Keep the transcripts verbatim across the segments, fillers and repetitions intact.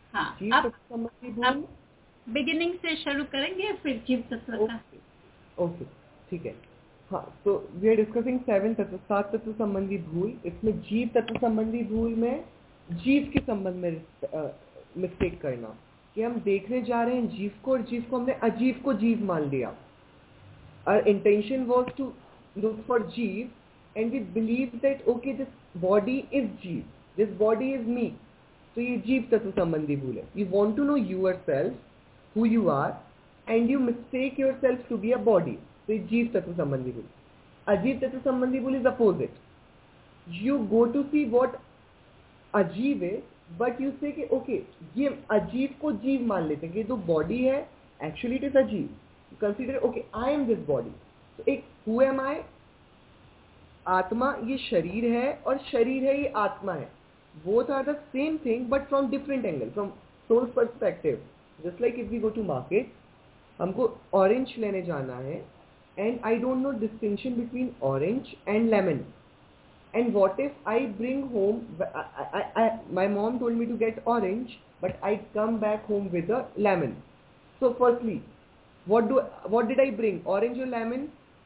हाँ, जीव अब तत्व संबंधी भूल। अब बिगिनिंग से शुरू करेंगे फिर जीव तत्व का। ओके ओके ठीक है। हाँ, तो वी आर डिस्कसिंग सेवन तत्व, सात तत्व संबंधी भूल। इसमें जीव तत्व संबंधी भूल में जीव के संबंध में मिस्टेक करना कि हम देखने जा रहे हैं जीव को और जीव को हमने अजीव को जीव मान लिया। Our intention was to look for jeev, and we believe that okay, this body is jeev, this body is me. तो ये जीव तत्व संबंधी भूल है। You want to know yourself, who you are, and you mistake yourself to be a body. तो ये जीव तत्व संबंधी भूल। अजीव तत्व संबंधी भूल is opposite. You go to see what अजीब है, बट यू से कि ओके ये अजीब को जीव मान लेते हैं कि जो बॉडी है एक्चुअली इट इज अजीब। Consider okay I am this body. तो एक हु एम आई, आत्मा ये शरीर है और शरीर है ये आत्मा है। Both are the same thing but from different angle, from soul perspective. Just like if we go to market, हमको ऑरेंज लेने जाना है and I don't know distinction between orange and lemon. And what if I bring home, I, I, I, my mom told me to get orange, but I come back home with a lemon. So firstly, what do what did I bring? Orange or lemon?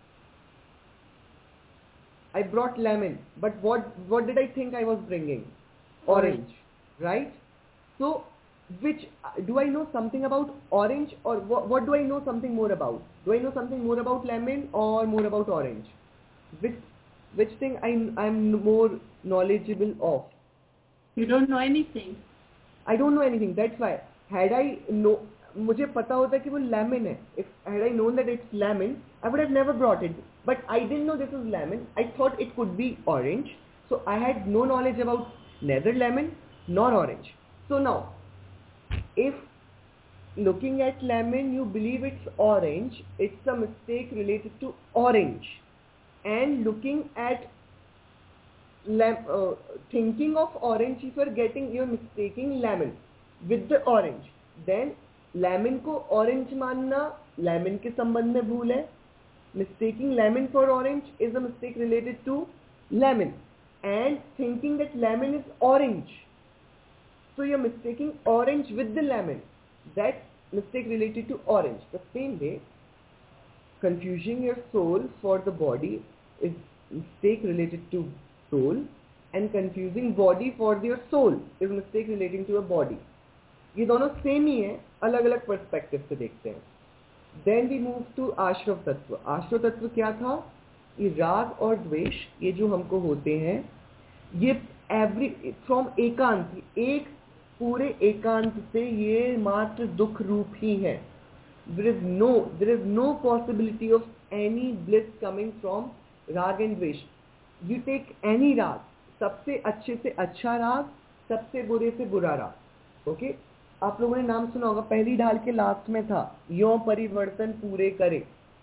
I brought lemon, but what what did I think I was bringing? Orange, right? So which do I know something about orange, or what, what do I know something more about? Do I know something more about lemon or more about orange? Which which thing I I'm more knowledgeable of? You don't know anything. I don't know anything. That's why had I know, मुझे पता होता कि वो lemon है. If had I known that it's lemon, I would have never brought it. But I didn't know this is lemon. I thought it could be orange. So I had no knowledge about neither lemon nor orange. So now, if looking at lemon you believe it's orange, it's a mistake related to orange. And looking at lam- uh, thinking of orange, if you are getting, you are mistaking lemon with the orange, then lemon को orange मानना lemon के संबंध में भूल है. Mistaking lemon for orange is a mistake related to lemon, and thinking that lemon is orange, so you are mistaking orange with the lemon. That mistake related to orange. The same way, confusing your soul for the body is mistake related to soul, and confusing body for your soul is mistake relating to a body. ये दोनों same ही है, अलग अलग perspective से देखते हैं. Then we move to आश्रव तत्व. आश्रव तत्व क्या था? ये राग और द्वेष, ये जो हमको होते हैं, ये एवरी फ्रॉम एकांत, एक पूरे एकांत से ये मात्र दुख रूप ही है. There is no there is no possibility of any bliss coming from rag and dvesh. You take any rag, सबसे अच्छे से अच्छा राग, सबसे बुरे से बुरा राग. Okay okay? आप लोगों ने नाम सुना होगा, पहली ढाल के लास्ट में था यों परिवर्तन पूरे करे.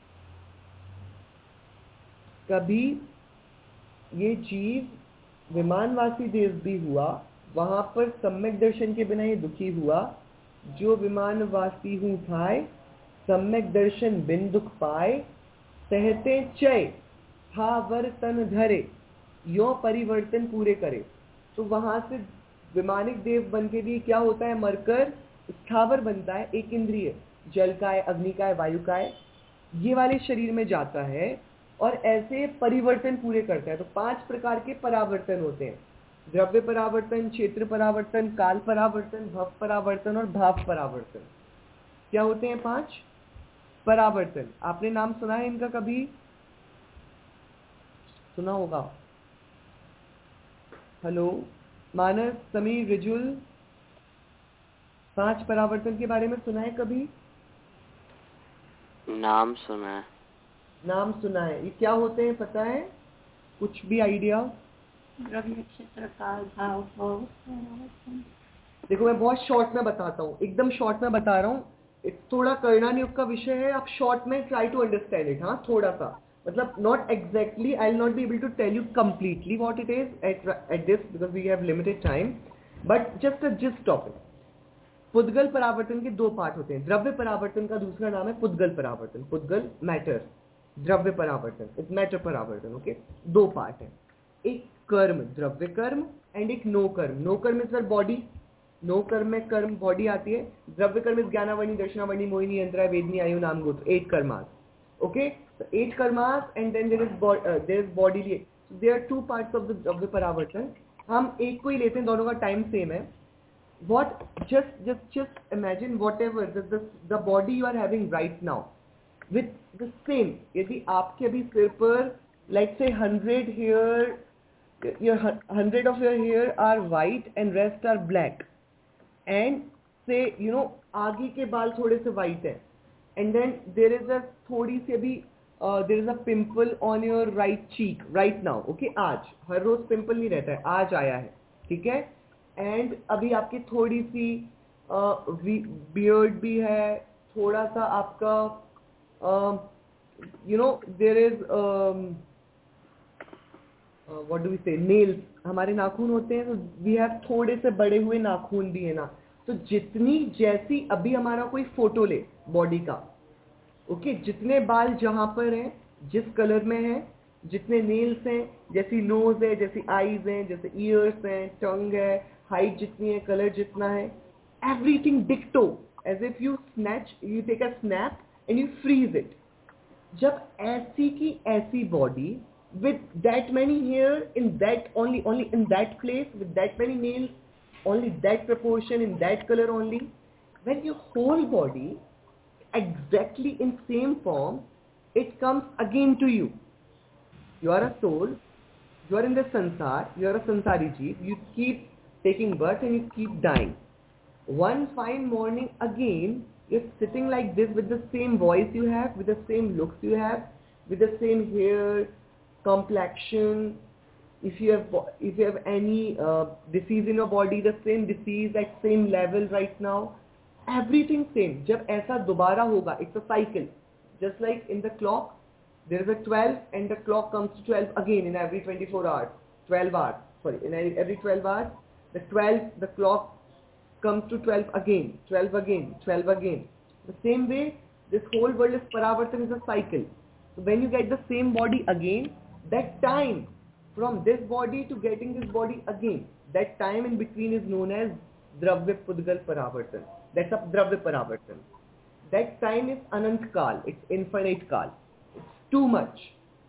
कभी ये जीव विमानवासी देव भी हुआ, वहां पर सम्यक दर्शन के बिना ये दुखी हुआ. जो विमानवासी हूँ थाय, सम्यक दर्शन बिन दुख पाए, सहते चय स्थावर तन धरे, यो परिवर्तन पूरे करे. तो वहां से विमानिक देव बन के भी क्या होता है, मरकर स्थावर बनता है, एक इंद्रिय, जल का है, अग्नि का है, वायु का है, ये वाले शरीर में जाता है और ऐसे परिवर्तन पूरे करता है. तो पांच प्रकार के परावर्तन होते हैं: द्रव्य परावर्तन, क्षेत्र परावर्तन, काल परावर्तन, भव परावर्तन और भाव परावर्तन. क्या होते हैं पांच परावर्तन? आपने नाम सुना है इनका? कभी सुना होगा. हेलो मानस, समीर, रिजुल, पांच परावर्तन के बारे में सुना है कभी? नाम सुना है. नाम सुना है. ये क्या होते हैं पता है? कुछ भी आइडिया? द्रव्य, क्षेत्र, काल, भाव, भव. देखो मैं बहुत शॉर्ट में बताता हूँ, एकदम शॉर्ट में बता रहा हूँ. थोड़ा करना युग का विषय है, आप शॉर्ट में ट्राई टू अंडरस्टैंड इट. हाँ, थोड़ा सा, मतलब not exactly, I will not be able to tell you completely what it is at at this because we have limited time, but just a gist of it. पुद्गल परावर्तन के दो part होते हैं. द्रव्य परावर्तन का दूसरा नाम है पुद्गल परावर्तन. पुद्गल मैटर, द्रव्य परावर्तन इज मैटर परावर्तन. ओके, दो पार्ट है. एक कर्म, द्रव्य कर्म, एंड एक नो कर्म. नो कर्म इज योर बॉडी, नो कर्म में कर्म बॉडी आती है. द्रव्य कर्म is ज्ञानावनी, दर्शनावनी, मोहिनी, यंत्रा, वेदनी, आयु, नाम, गोत्र. Eight karmas. Okay, so eight karmas and then there is bo- uh, there is bodily. So there are two parts of the of the paravartan. हम एक को ही लेते हैं, दोनों का टाइम सेम है. What just just just imagine whatever the the the body you are having right now with the same. यदि आपके अभी सिर पर let's say hundred hair, your hundred of your hair are white and rest are black, and say you know आगे के बाल थोड़े से white है, and then there is a थोड़ी सी अभी uh, there is a pimple on your right cheek right now. Okay, आज हर रोज pimple नहीं रहता है, आज आया है, ठीक है. एंड अभी आपकी थोड़ी सी बियर्ड uh, भी है, थोड़ा सा आपका you know there is what do we say nails, हमारे नाखून होते हैं, तो वी हैव थोड़े से बड़े हुए नाखून भी है ना. तो जितनी जैसी अभी हमारा कोई फोटो ले बॉडी का, ओके okay, जितने बाल जहां पर हैं, जिस कलर में है, जितने नेल्स हैं, जैसी नोज है, जैसी आईज हैं, जैसे ईयर्स हैं, टंग है, हाइट जितनी है, कलर जितना है, एवरीथिंग डिक्टो, as if you snatch you take a snap and you freeze it. जब ऐसी की ऐसी body with that many hair in that only only in that place with that many nails, only that proportion in that color only, when your whole body exactly in same form, it comes again to you. You are a soul, you are in the sansar, you are a sansari jeev, you keep taking birth and you keep dying. One fine morning again you're sitting like this with the same voice you have, with the same looks you have, with the same hair, complexion, if you have if you have any uh, disease in your body, the same disease at same level right now, everything same. जब ऐसा दोबारा होगा, it's a cycle, just like in the clock there is a twelve and the clock comes to twelve again in every twenty-four hours, twelve hours, sorry, in every twelve hours the twelve, the clock comes to twelve again, twelve again, twelve again. The same way this whole world is paravartan, is a cycle. So when you get the same body again, that time from this body to getting this body again, that time in between is known as dravya pudgal paravartan. That's a dravya paravartan. That time is anant kal, it's infinite kal, it's too much.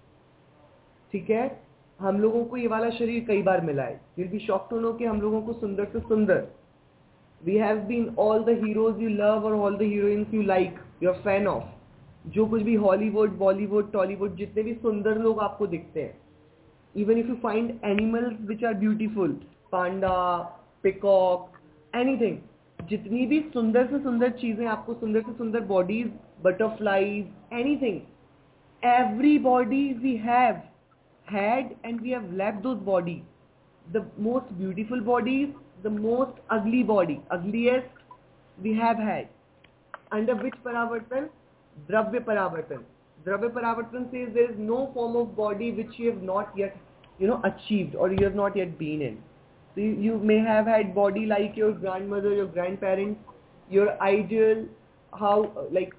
ठीक है, हम लोगों को ये वाला शरीर कई बार मिला है. You'll be shocked to know कि हम लोगों को सुंदर से सुंदर, we have been all the heroes you love or all the heroines you like, you're fan of, जो कुछ भी हॉलीवुड, बॉलीवुड, टॉलीवुड, जितने भी सुंदर लोग आपको दिखते हैं. Even if you find animals which are beautiful, panda, peacock, anything, जितनी भी सुंदर से सुंदर चीजें आपको, सुंदर से सुंदर bodies, butterflies, anything, every body we have had and we have left those bodies, the most beautiful bodies, the most ugly body, ugliest we have had, under which paravartan? Dravya paravartan. Dravya paravartan says there is no form of body which you have not yet, you know, achieved or you have not yet been in. So you, you may have had body like your grandmother, your grandparents, your ideal, how uh, like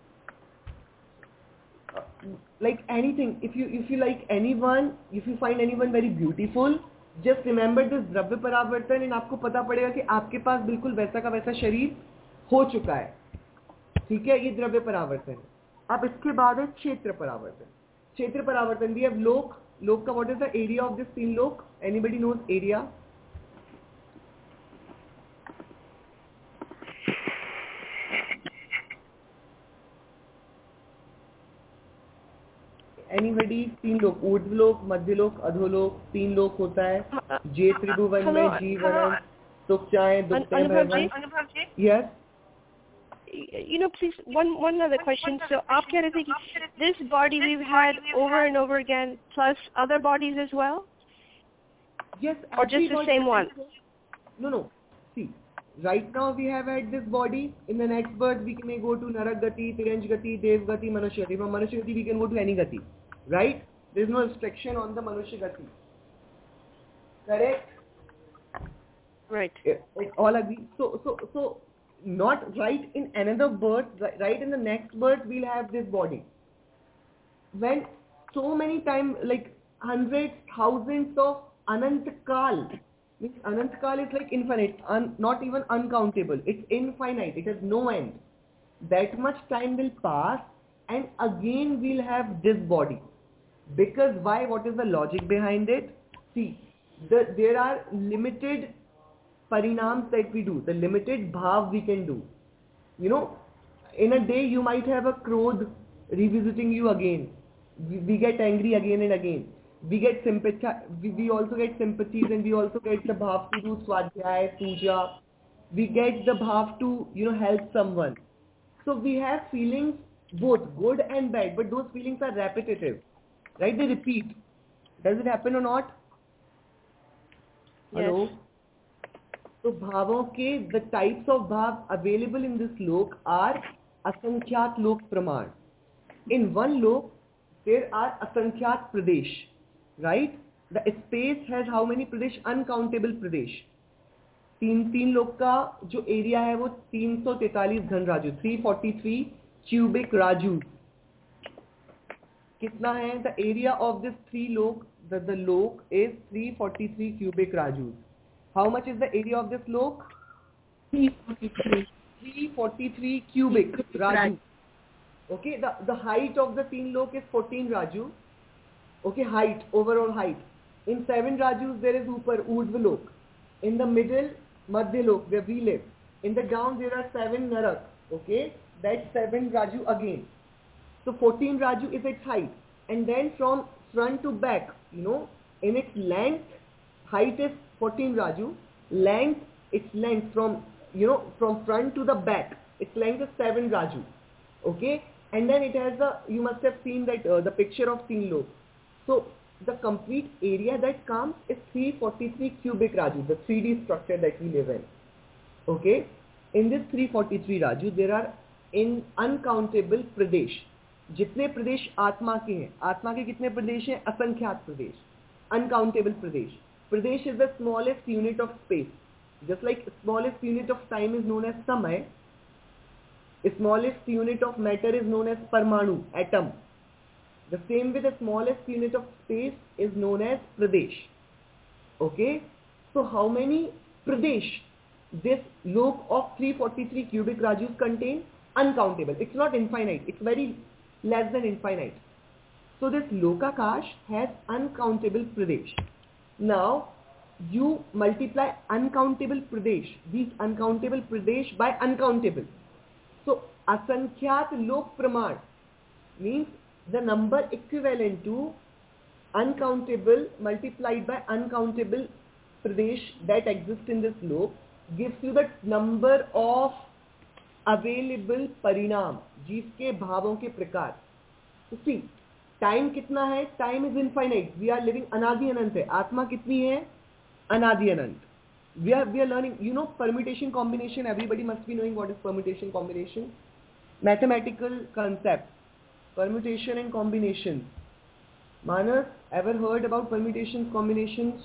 uh, like anything. If you if you like anyone, if you find anyone very beautiful, just remember this Dravya paravartan and आपको पता पड़ेगा कि आपके पास बिल्कुल वैसा का वैसा शरीर हो चुका है. ठीक है, ये द्रव्य परावर्तन. अब इसके बाद है क्षेत्र परावर्तन. क्षेत्र परावर्तन भी अब लोक, लोक का what is the area of this तीन लोक? Anybody knows area? एनीबडी? तीन लोक, ऊर्ध्वलोक, मध्यलोक, अधोलोक, तीन लोक होता है. जे त्रिभुवन में जीवन सुख चाहे दुख चाहे भगवान. Yes. You know, please, one one other question. So, आप कह रहे थे कि this body we've had over and over again, plus other bodies as well? Yes. Or just the same one? No, no. See, right now we have had this body. In the next birth we may go to Narak Gati, Tiranj Gati, Dev Gati, Manushya Gati. From Manushya Gati we can go to any Gati. Right? There is no restriction on the Manushya Gati. Correct? Right. It all agree. So, so, so. Not right in another birth, right in the next birth we'll have this body. When so many times, like hundreds, thousands of anant kal, Means Anantkal is like infinite, un, not even uncountable. It's infinite. It has no end. That much time will pass, and again we'll have this body. Because why? What is the logic behind it? See, the, there are limited parinams that we do, the limited bhav we can do. You know, in a day you might have a krodh revisiting you again. We, we get angry again and again. We get sympathy, we, we also get sympathies, and we also get the bhav to do swadhyay, puja. We get the bhav to, you know, help someone. So we have feelings both good and bad, but those feelings are repetitive. Right? They repeat. Does it happen or not? Yes. Hello? So bhavon ke, the types of bhav available in this lok are asankhyat lok praman. In one lok, there are asankhyat pradesh. Right? The space has how many pradesh? Uncountable pradesh. तीन तीन लोग का जो area है वो तीन सौ तैतालीस घन राजू, three forty three cubic rajju. कितना है? The area of this three lok, the the lok is three forty three cubic rajju. How much is the area of this lok? three forty-three. Three forty three cubic rajju. Okay, the the height of the तीन लोक is fourteen Raju. Okay, height, overall height. In seven rajus there is upar urdhva lok. In the middle, madhya lok, where we live. In the down there are seven narak. Okay, that's seven raju again. So fourteen raju is its height, and then from front to back, you know, in its length, height is fourteen raju. Length, its length from, you know, from front to the back, its length is seven raju. Okay, and then it has the, you must have seen that uh, the picture of teen lok. So the complete area that comes is three forty-three cubic raju, the three D structure that we live in. Okay, in this three forty-three raju there are in uncountable pradesh. जितने प्रदेश आत्मा के हैं, आत्मा के कितने प्रदेश हैं? असंख्यात प्रदेश, uncountable Pradesh. Pradesh is the smallest unit of space. Just like smallest unit of time is known as samay, smallest unit of matter is known as parmanu, atom. The same way the smallest unit of space is known as pradesh. Okay, so how many pradesh this lok of three forty-three cubic rajus contain? Uncountable. It's not infinite, it's very less than infinite. So this lokakash has uncountable pradesh. Now you multiply uncountable pradesh, these uncountable pradesh, by uncountable. So asankhyat lok praman means the number equivalent to uncountable multiplied by uncountable pradesh that exist in this lok gives you the number of available parinam, जिसके भावों के प्रकार. See, time कितना है? Time is infinite. We are living, अनादि अनंत है. आत्मा कितनी है? अनादि अनंत. We are we are learning, you know, permutation combination. Everybody must be knowing what is permutation combination. Mathematical concept. Permutation and combinations. Manas, ever heard about permutations, combinations?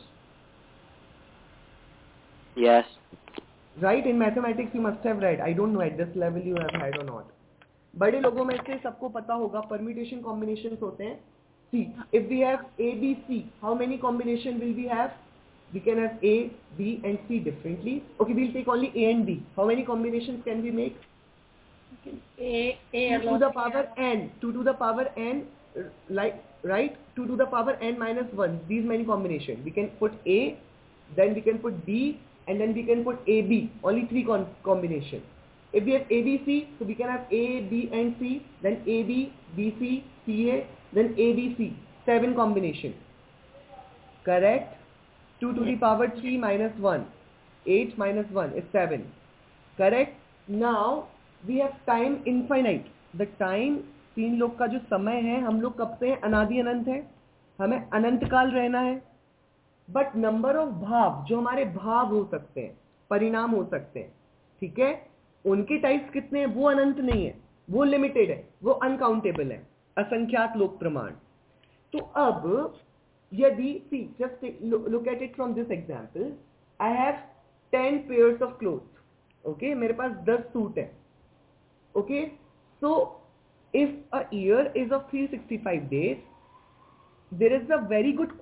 Yes. Right, in mathematics you must have read. I don't know at this level you have had or not. बड़े लोगों में से सबको पता होगा permutation combinations होते हैं. See, if we have A, B, C, how many combination will we have? We can have A, B and C differently. Okay, we'll take only A and B. How many combinations can we make? A, A two to the power n. two to the power n, like, right? two to the power n minus one. These many combinations. We can put A, then we can put B, and then we can put A B. Only three con combinations. If we have A B C, so we can have A, B and C, then A B, B C, C A, then A B C. Seven combinations. Correct? two to the power three minus one. eight minus one is seven. Correct? Now we have time infinite. The time, तीन लोग का जो समय है, हम लोग कब से हैं? अनादि अनंत है. हमें अनंत काल रहना है. बट नंबर ऑफ भाव, जो हमारे भाव हो सकते हैं, परिणाम हो सकते हैं, ठीक है, उनके टाइप्स कितने हैं? वो अनंत नहीं है, वो लिमिटेड है, वो अनकाउंटेबल है, असंख्यात लोक प्रमाण. तो अब यदि, see just look at it from this example, I have ten pairs of clothes. Okay, मेरे पास दस सूट है. Okay, so if a year is of three sixty five days, there is a very good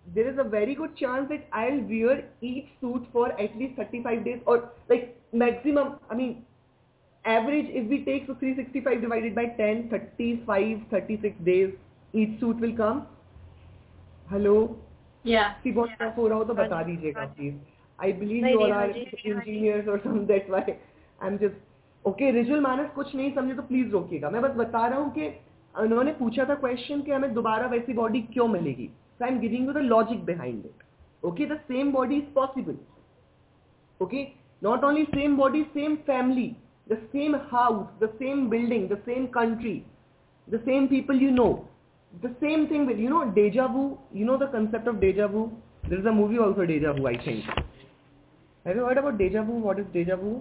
there is a very good chance that I'll wear each suit for at least thirty-five days, or like maximum, I mean, average if we take so three hundred sixty-five divided by ten, thirty-five, thirty-six days each suit will come. Hello? Yeah. See बहुत tough हो रहा हो तो बता दीजिएगा please. I believe you all are engineers or something, that's why I'm just okay. रिजुअल मानस कुछ नहीं समझे तो प्लीज रोकिएगा. मैं बस बता रहा हूँ कि उन्होंने पूछा था क्वेश्चन कि हमें दोबारा वैसी बॉडी क्यों मिलेगी. So I'm giving you the logic behind it. Okay, the same body is possible. Okay, not only same body, same family, the same house, the same building, the same country, the same people you know, the same thing with, you know, deja vu. You know the concept of deja vu? There is a movie also, deja vu, I think. Have you heard about deja vu? What is deja vu?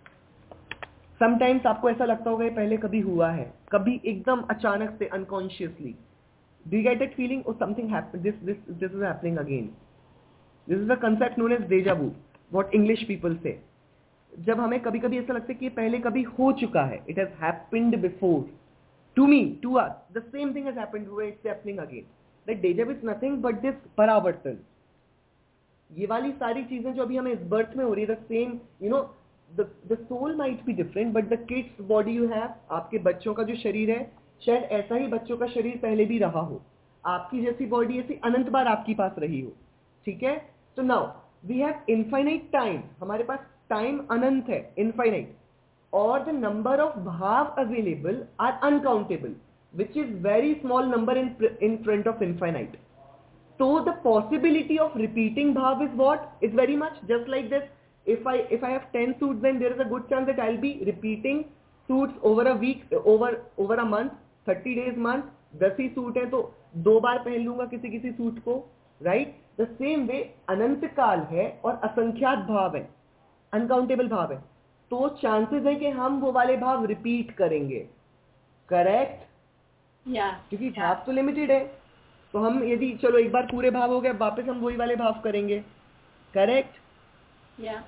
Sometimes आपको ऐसा लगता होगा ये पहले कभी हुआ है, कभी एकदम अचानक से unconsciously. Do you get that feeling? Oh, something happened. This, this, this is happening again. This is a concept known as deja vu. What English people say. जब हमें कभी कभी ऐसा लगता है कि ये पहले कभी हो चुका है. It has happened before. To me, to us, the same thing has happened where it's happening again. That deja vu is nothing but this परावर्तन. ये वाली सारी चीजें जो अभी हमें इस बर्थ में हो रही है, the same, you know, the the soul might be different, but the kid's body you have, आपके बच्चों का जो शरीर है, शायद ऐसा ही बच्चों का शरीर पहले भी रहा हो. आपकी जैसी बॉडी ऐसी अनंत बार आपके पास रही हो. ठीक है. तो now we have infinite time. हमारे पास टाइम अनंत है, इनफाइनाइट. और the number of bhav available are uncountable, which is very small number in in front of infinite. तो the possibility of repeating bhav is what is very much just like this. if I if I have ten suits, then there is a good chance that I'll be repeating suits over a week, over over a month, thirty days month. दस ही suit है तो दो बार पहन लूंगा किसी किसी suit को, right. The same way अनंत काल है और असंख्यात भाव है, अनकाउंटेबल भाव है, तो चांसेस है कि हम वो वाले भाव रिपीट करेंगे. करेक्ट. या क्योंकि भाव तो लिमिटेड है, तो हम यदि चलो एक बार पूरे भाव हो गए, वापस हम वही वाले भाव करेंगे. करेक्ट. या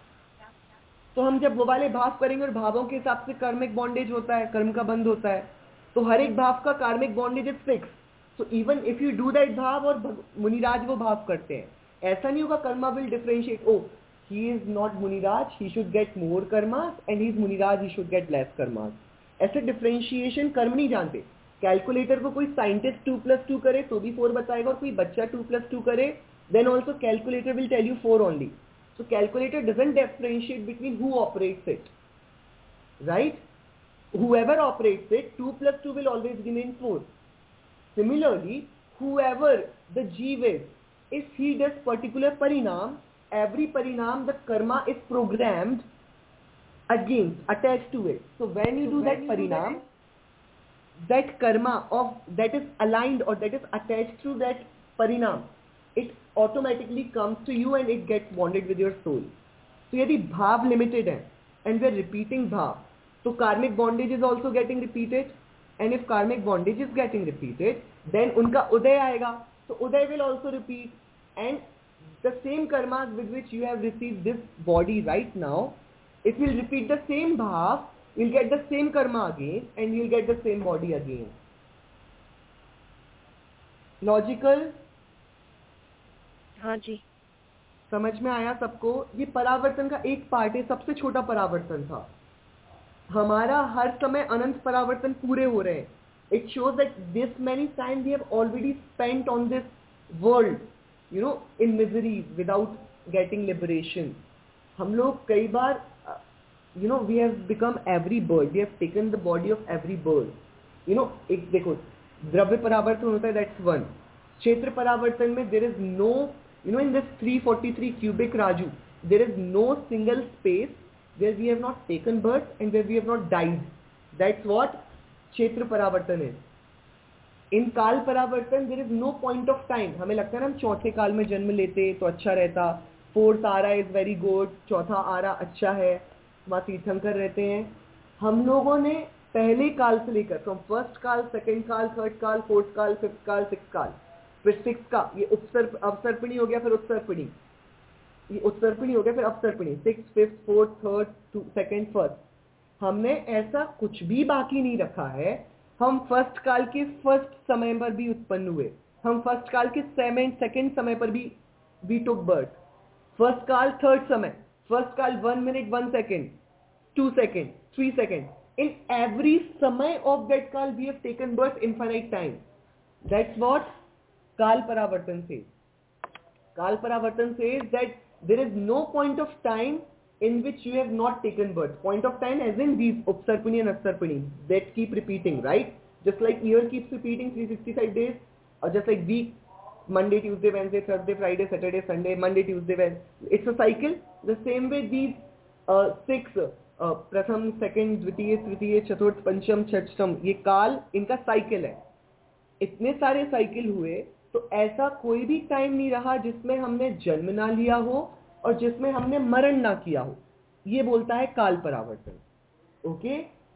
तो हम जब वो वाले भाव करेंगे और भावों के हिसाब से कर्मिक बॉन्डेज होता है, कर्म का बंध होता है, तो हर एक भाव का karmic bondage is fix. So even if you do that bhav, और मुनिराज वो भाव करते हैं, ऐसा नहीं होगा karma will differentiate. Oh he is not muniraj, he should get more karmas, and he is muniraj, he should get less karmas. ऐसे डिफरेंशिएशन कर्म नहीं जानते. कैलकुलेटर को कोई साइंटिस्ट टू प्लस टू करे तो भी फोर बताएगा, और कोई बच्चा टू प्लस टू करे, then also calculator will tell you four only. So calculator doesn't differentiate between who operates it, right? Whoever operates it, two plus two will always remain four. Similarly, whoever the jeev is, if he does particular parinam, every parinam, the karma is programmed against, attached to it. So when you do that parinam, that karma of that is aligned or that is attached to that parinam, it automatically comes to you and it gets bonded with your soul. So यदि भाव limited है and we are repeating भाव, तो karmic bondage is also getting repeated, and if karmic bondage is getting repeated, then उनका उदय आएगा, so Uday will also repeat, and the same karmas with which you have received this body right now, it will repeat the same bhav, you'll get the same karma again, and you'll get the same body again. Logical? हाँ जी. समझ में आया सबको? ये परावर्तन का एक part है, सबसे छोटा परावर्तन था. हमारा हर समय अनंत परावर्तन पूरे हो रहे हैं. It shows that this many times we have already spent on this world, you know, in misery without getting liberation. हम लोग कई बार, you know, we have become every bird. We have taken the body of every bird. You know, एक देखो, द्रव्य परावर्तन होता है, that's one. क्षेत्र परावर्तन में there is no, you know, in this three forty-three cubic Raju, there is no single space where we have not taken birth and where we have not died. That's what क्षेत्र परावर्तन है. In काल परावर्तन there is no point of time. हमें लगता है ना हम चौथे काल में जन्म लेते तो अच्छा रहता, फोर्थ आ रहा is very good, चौथा आ रहा अच्छा है, वहाँ तीर्थंकर रहते हैं. हम लोगों ने पहले काल से लेकर from first kaal, second kaal, third kaal, fourth kaal, fifth kaal, six kaal, फिर सिक्स का ये उपसर्प अवसर्पिणी हो गया, फिर उत्सर्पिणी, ये उत्सर्पिणी हो गया, फिर अवसर्पिणी, six, fifth, fourth, third, second, first. हमने ऐसा कुछ भी बाकी नहीं रखा है. हम फर्स्ट काल के फर्स्ट समय पर भी उत्पन्न हुए, हम फर्स्ट काल के सेवन सेकेंड समय पर भी we took birth, first kaal third samay, first kaal one minute one second, two second, three second, in every samay of that kal we have taken birth infinite time. That's what kal paravartan says. Kal paravartan says that there is no point of time in which you have not taken birth. Point of time as in these upsarpani and asarpani that keep repeating, right? Just like year keeps repeating three hundred sixty-five days, or just like week, Monday, Tuesday, Wednesday, Thursday, Friday, Saturday, Sunday, Monday, Tuesday, Wednesday. It's a cycle. The same way these uh, six Uh, प्रथम, second, द्वितीय, तृतीय, चतुर्थ, पंचम, षष्ठम, ये काल इनका cycle है. इतने सारे साइकिल हुए तो ऐसा कोई भी टाइम नहीं रहा जिसमें हमने जन्म ना लिया हो और जिसमें हमने मरण ना किया हो. ये बोलता है काल परावर्तन. ओके,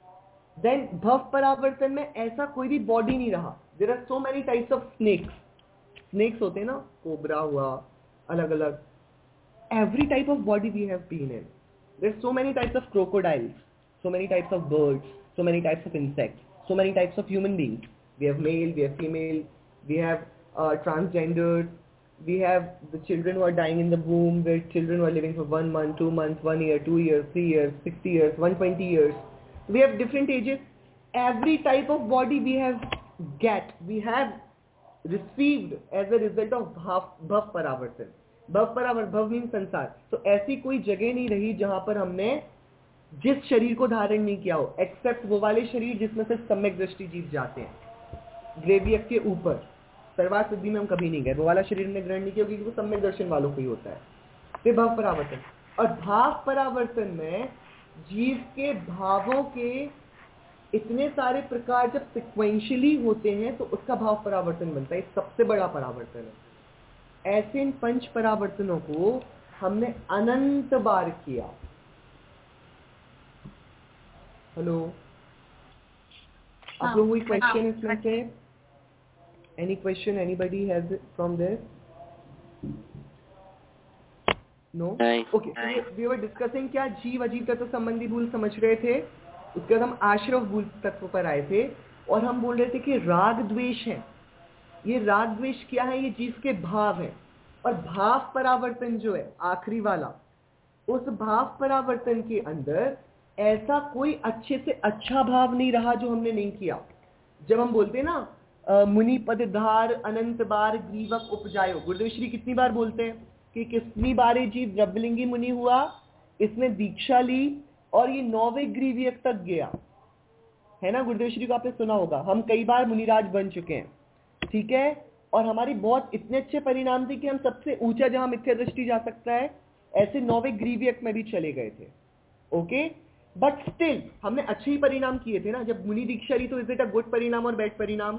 देन भव परावर्तन में ऐसा कोई भी बॉडी नहीं रहा. There are so many types of snakes. Snakes होते हैं ना, कोबरा हुआ, अलग अलग. Every type of body we have been in. There's so many types of crocodiles, so many types of birds, so many types of insects, so many types of human beings. We have male, we have female, we have uh, transgenders, we have the children who are dying in the womb, where children who are living for one month, two months, one year, two years, three years, sixty years, one hundred twenty years. We have different ages. Every type of body we have get, we have received as a result of bhav, bhav paravartan. भव परावर्तन, भव mean संसार. तो ऐसी कोई जगह नहीं रही जहां पर हमने जिस शरीर को धारण नहीं किया हो, एक्सेप्ट वो वाले शरीर जिसमें से सम्यक दृष्टि जीव जाते हैं. ग्रेवियक के ऊपर सर्वार्थ सिद्धि में हम कभी नहीं गए. वो वाला शरीर हमने ग्रहण नहीं किया क्योंकि वो सम्यक दर्शन वालों को ही होता है. फिर भव परावर्तन. और भाव परावर्तन में जीव के भावों के इतने सारे प्रकार जब सिक्वेंशियली होते हैं तो उसका भाव परावर्तन बनता है. सबसे बड़ा परावर्तन है. ऐसे इन पंच परावर्तनों को हमने अनंत बार किया. हेलो, आप लोगों को कोई क्वेश्चन इसमें से? Any question anybody has from this? No? Okay, we were discussing क्या जीव अजीव तत्व संबंधी भूल समझ रहे थे. उसके बाद हम आश्रव भूल तत्व पर आए थे और हम बोल रहे थे कि राग द्वेष है. ये राग द्वेष क्या है? ये जीव के भाव है. और भाव परावर्तन जो है आखिरी वाला, उस भाव परावर्तन के अंदर ऐसा कोई अच्छे से अच्छा भाव नहीं रहा जो हमने नहीं किया. जब हम बोलते हैं ना मुनि पदधार अनंत बार ग्रीवक उपजायो, गुरुदेव श्री कितनी बार बोलते हैं कि कितनी बार जीव द्रव्यलिंगी मुनि हुआ, इसने दीक्षा ली और ये नौवे ग्रीवियक तक गया है ना. गुरुदेव श्री को आपने सुना होगा. हम कई बार मुनिराज बन चुके हैं, ठीक है, और हमारी बहुत इतने अच्छे परिणाम थे कि हम सबसे ऊंचा जहां मिथ्या दृष्टि जा सकता है ऐसे नौवे ग्रीवियक में भी चले गए थे. ओके, बट स्टिल हमने अच्छे ही परिणाम किए थे ना. जब मुनि दीक्षा ली तो इज इट अ गुड परिणाम और बैड परिणाम?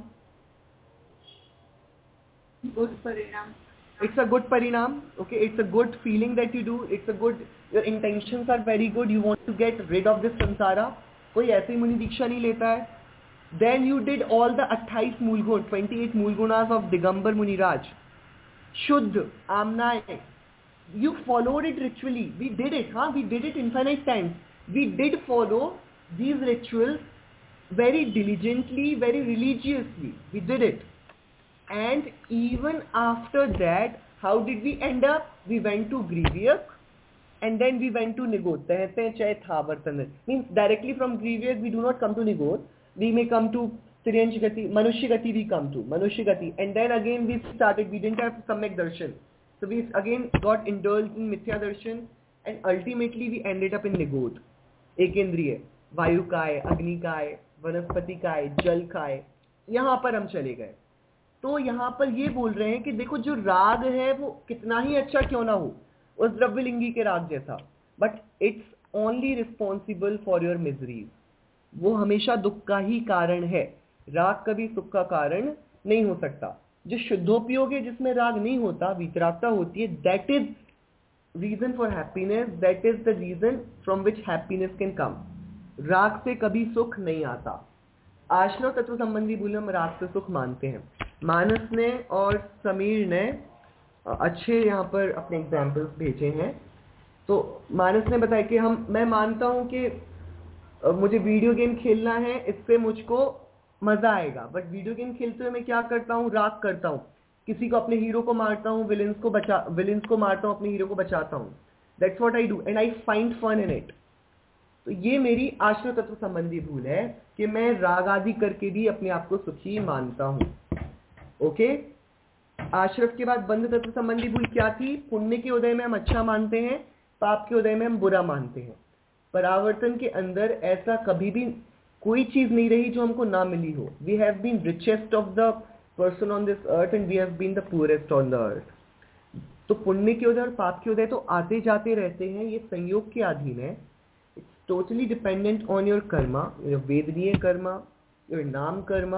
गुड परिणाम. It's a good parinam. Okay, it's a good feeling that you do. It's a good, your intentions are very good. You want to get rid of this samsara. कोई ऐसे ही मुनि दीक्षा नहीं लेता है. Then you did all the अट्ठाईस मूलगुण, twenty-eight मूलगुणास of Digambar Muniraj. Shuddh, Amnay. You followed it ritually. We did it, huh? We did it infinite times. We did follow these rituals very diligently, very religiously. We did it. And even after that, how did we end up? We went to Grivyak and then we went to Nigodh. Tehte chay thavartan. Means directly from Grivyak we do not come to Nigodh. We may come to Siryanj Gati, Manushya Gati we come to, Manushya Gati. And then again we started, we didn't have Samyak Darshan. So we again got indulged in Mithya Darshan and ultimately we ended up in Nigodh. Ekendriya, Vayu Kai, Agni Kai, Vanaspati Kai, Jal Kai. यहाँ पर हम चले गए. तो यहाँ पर ये बोल रहे हैं कि देखो जो राग है वो कितना ही अच्छा क्यों ना हो उस द्रव्यलिंगी के राग जैसा, but it's only responsible for your miseries. वो हमेशा दुख का ही कारण है. राग कभी सुख का कारण नहीं हो सकता. जो शुद्धोपयोग है जिसमें राग नहीं होता, वितरागता होती है, that is reason for happiness. That is the reason from which happiness can come. राग से कभी सुख नहीं आता. आश्रव तत्व संबंधी भूल हम राग से सुख मानते हैं. मानस ने और समीर ने अच्छे यहाँ पर अपने एग्जाम्पल्स भेजे हैं. तो मानस ने बताया कि हम मैं मानता हूँ कि मुझे वीडियो गेम खेलना है, इससे मुझको मजा आएगा, बट वीडियो गेम खेलते हुए मैं क्या करता हूँ, राग करता हूँ. किसी को, अपने हीरो को मारता हूँ, विलेंस को बचा विलेंस को मारता हूँ, अपने हीरो को बचाता हूँ. That's what I do and I find fun in it. तो ये मेरी आश्रय तत्व संबंधी भूल है कि मैं राग आदि करके भी अपने आप को सुखी मानता हूँ. ओके. आश्रव के बाद बंध तत्व संबंधी भूल क्या थी? पुण्य के उदय में हम अच्छा मानते हैं, पाप के उदय में हम बुरा मानते हैं. परावर्तन के अंदर ऐसा कभी भी कोई चीज नहीं रही जो हमको ना मिली हो. We have been richest of the person on this earth and we have been the poorest on the earth. तो पुण्य के उदय और पाप के उदय तो आते जाते रहते हैं, ये संयोग के अधीन है. It's totally dependent on your karma, your vedaniya karma, your naam karma,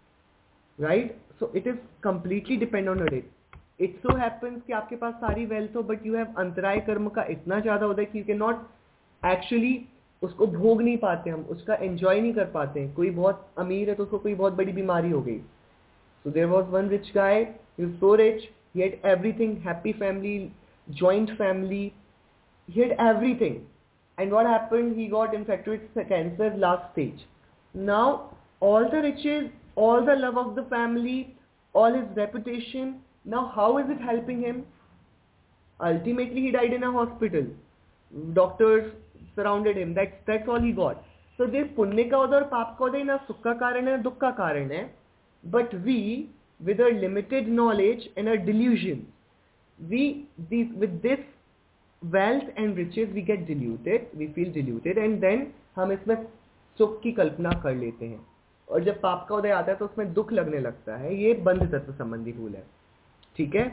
right. So it is completely depend on your it. It so happens कि आपके पास सारी वेल्थ हो बट यू हैव अंतराय कर्म का इतना ज्यादा उदय कि यू कैन नॉट एक्चुअली उसको भोग नहीं पाते, हम उसका एंजॉय नहीं कर पाते हैं. कोई बहुत अमीर है तो उसको कोई बहुत बड़ी बीमारी हो गई. So there was one rich guy, he was so rich, he had everything, happy family, joint family, he had everything. And what happened? He got infected with cancer last stage. Now all the riches, all the love of the family, all his reputation, now how is it helping him? Ultimately he died in a hospital. Doctors surrounded him. That's, that's all he got. So this पुण्य का उदय और पाप का उदय ना सुख का कारण है ना दुख का कारण है. But we, with our limited knowledge and our delusion, we these with this wealth and riches we get deluded, we feel deluded, and then हम इसमें सुख की कल्पना कर लेते हैं. और जब पाप का उदय आता है तो उसमें दुख लगने लगता है. ये बंध तत्व संबंधी भूल है. ठीक है.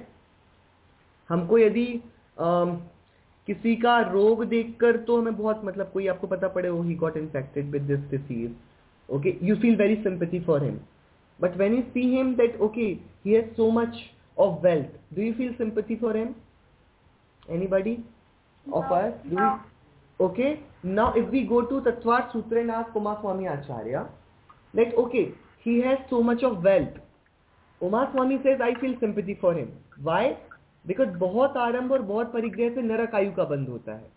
हमको यदि आम, किसी का रोग देखकर तो हमें बहुत मतलब कोई आपको पता पड़े oh he got infected with this disease, okay, you feel very sympathy for him. But when you see him that okay he has so much of wealth, do you feel sympathy for him? Anybody of No, us? Do no. we? Okay. Now if we go to Tattvar Sutranath Umaswami Acharya, that okay he has so much of wealth. Umaswami says I feel sympathy for him. Why? Because बहुत आरंभ और बहुत परिग्रह से नरक आयु का बंध होता है.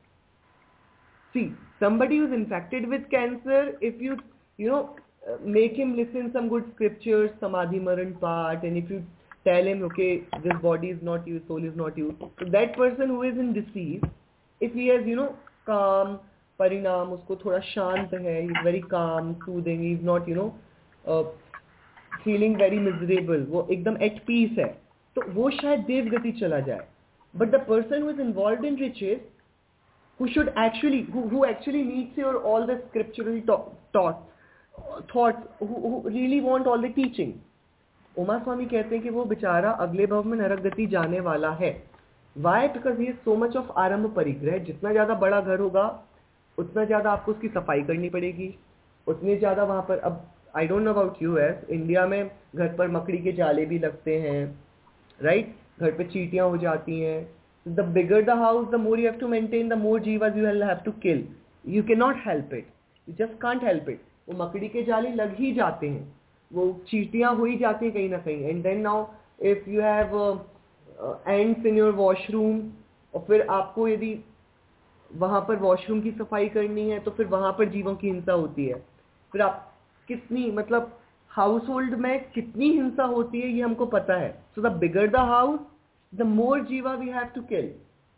See, somebody who is infected with cancer, if you you know uh, make him listen some good scriptures, samadhi maran part, and if you tell him okay this body is not you, soul is not you, so that person who is in disease, if he has you know calm parinam, उसको थोड़ा शांत है, he is very calm, soothing, he is not you know uh, feeling very miserable, वो एकदम at peace है, तो वो शायद देव गति चला जाए. But the person who is involved in riches, who should actually who, who actually needs your all the scriptural thoughts thoughts who, who really want all the teaching, Uma स्वामी कहते हैं कि वो बेचारा अगले भव में नरक गति जाने वाला है. Why? Because he has so much of आरंभ परिग्रह. जितना ज्यादा बड़ा घर होगा उतना ज्यादा आपको उसकी सफाई करनी पड़ेगी, उतने ज्यादा वहां पर. अब I don't know about US, India में घर पर मकड़ी के जाले भी लगते हैं, राइट right? घर पे चींटियां हो जाती हैं. The bigger the house, the more you have to maintain, the more jivas you will have to kill. You cannot help it. You just can't help it. वो मकड़ी के जाले लग ही जाते हैं, वो चींटियां हो ही जाती हैं कहीं ना कहीं. And then now if you have uh, uh, ants in your washroom, और फिर आपको यदि वहां पर वॉशरूम की सफाई करनी है तो फिर वहां पर जीवों की हिंसा होती है. फिर आप कितनी मतलब हाउस होल्ड में कितनी हिंसा होती है ये हमको पता है. So the bigger the house, the more jiva we have to kill,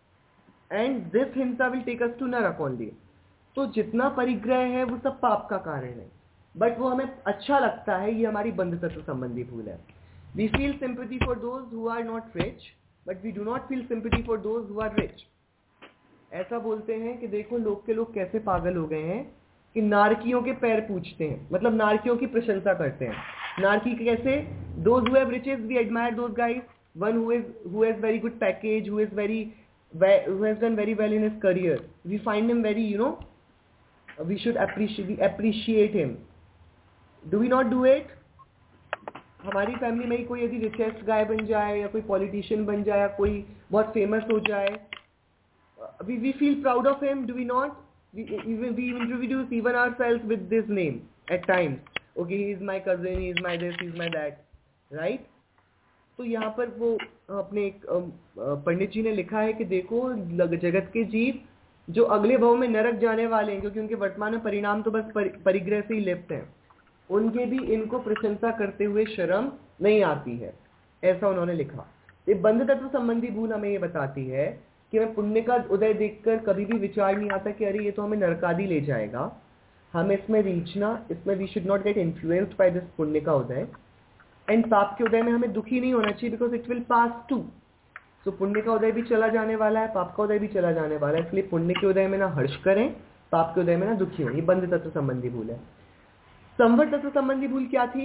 and this hinsa will take us to narak only. तो जितना परिग्रह है वो सब पाप का कारण है, बट वो हमें अच्छा लगता है. ये हमारी बंध तत्व संबंधी भूल है. We feel sympathy for those who are not rich, but we do not feel sympathy for those who are rich. ऐसा बोलते हैं कि देखो लोग के लोग कैसे पागल हो गए हैं कि नारकियों के पैर पूछते हैं, मतलब नारकियों की प्रशंसा करते हैं. नारकी कैसे? Those who have riches, we admire those guys. One who is who has very good package, who is very who has done very well in his career, we find him very you know we should appreciate we appreciate him. Do we not do it? हमारी family में ही कोई यदि richest गाय बन जाए या कोई politician बन जाए या कोई बहुत फेमस हो जाए, we we feel proud of him, do we not? We even we introduce even ourselves with this name at times. Okay, he is my cousin, he is my this, he is my that, right? तो यहाँ पर वो अपने एक पंडित जी ने लिखा है कि देखो जगत के जीव जो अगले भव में नरक जाने वाले हैं, क्योंकि उनके वर्तमान में परिणाम तो बस परिग्रह से ही लिप्त हैं, उनके भी इनको प्रशंसा करते हुए शर्म नहीं आती है. ऐसा उन्होंने लिखा। ये बंध तत्व संबंधी भूल हमें ये बताती है कि हमें पुण्य का उदय देखकर कभी भी विचार नहीं आता कि अरे ये तो हमें नरकादि ले जाएगा, हमें इसमें रीचना, इसमें we should not get influenced by this पुण्य का उदय। एंड पाप के उदय में हमें दुखी नहीं होना चाहिए because it will pass too. सो पुण्य का उदय भी चला जाने वाला है, पाप का उदय भी चला जाने वाला है, इसलिए पुण्य के उदय में ना हर्ष करें, पाप के उदय में ना दुखी हो। ये बंध तत्व संबंधी भूल है। संवर तत्व संबंधी भूल क्या थी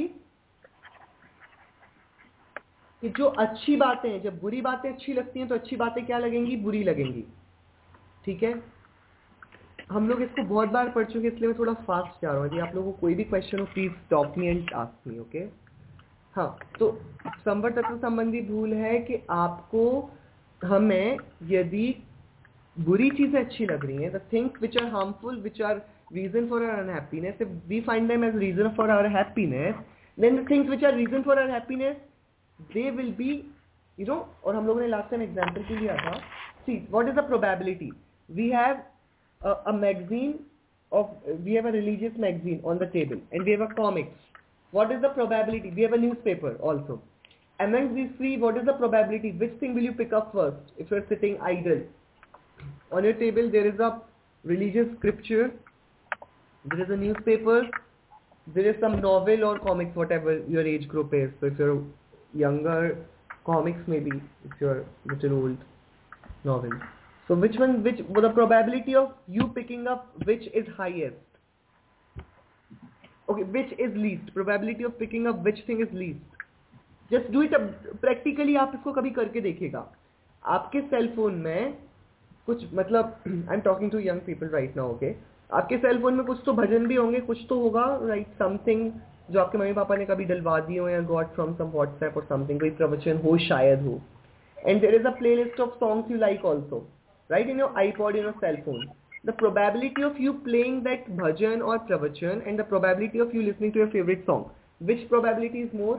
कि जो अच्छी बातें हैं, जब बुरी बातें अच्छी लगती हैं तो अच्छी बातें क्या लगेंगी, बुरी लगेंगी। ठीक है, हम लोग इसको बहुत बार पढ़ चुके इसलिए मैं थोड़ा फास्ट जा रहा हूँ। यदि आप लोगों को कोई भी क्वेश्चन हो please stop me and ask me. Okay, हाँ, तो संवर तत्व संबंधी भूल है कि आपको हमें यदि बुरी चीजें अच्छी लग रही हैं, the things which are harmful, which are reason for our unhappiness, if we find them as reason for our happiness, then the things which are reason for our happiness they will be, you know. और हम लोगों ने last time example के लिया था, see what is the probability, we have a magazine of, we have a religious magazine on the table and we have a comics. What is the probability? We have a newspaper also. Among these three, what is the probability? Which thing will you pick up first if you're sitting idle? On your table there is a religious scripture, there is a newspaper, there is some novel or comics, whatever your age group is. So if you're younger, comics maybe, if you're little old, novel. So which one, which, the probability of you picking up which is highest? Okay, which is least? Probability of picking up which thing is least? Just do it practically. आप इसको कभी करके देखिएगा। आपके cell phone में कुछ, मतलब I am talking to young people right now, okay, आपके सेल फोन में कुछ तो भजन भी होंगे, कुछ तो होगा, राइट, समथिंग जो आपके मम्मी पापा ने कभी डलवा दिए हो या गॉट फ्रॉम सम व्हाट्सएप और समथिंग, कोई प्रवचन हो शायद हो। And there is a playlist of songs you like also, right, in your iPod, in your cell phone. The probability of you playing that bhajan or pravachan and the probability of you listening to your favorite song, which probability is more?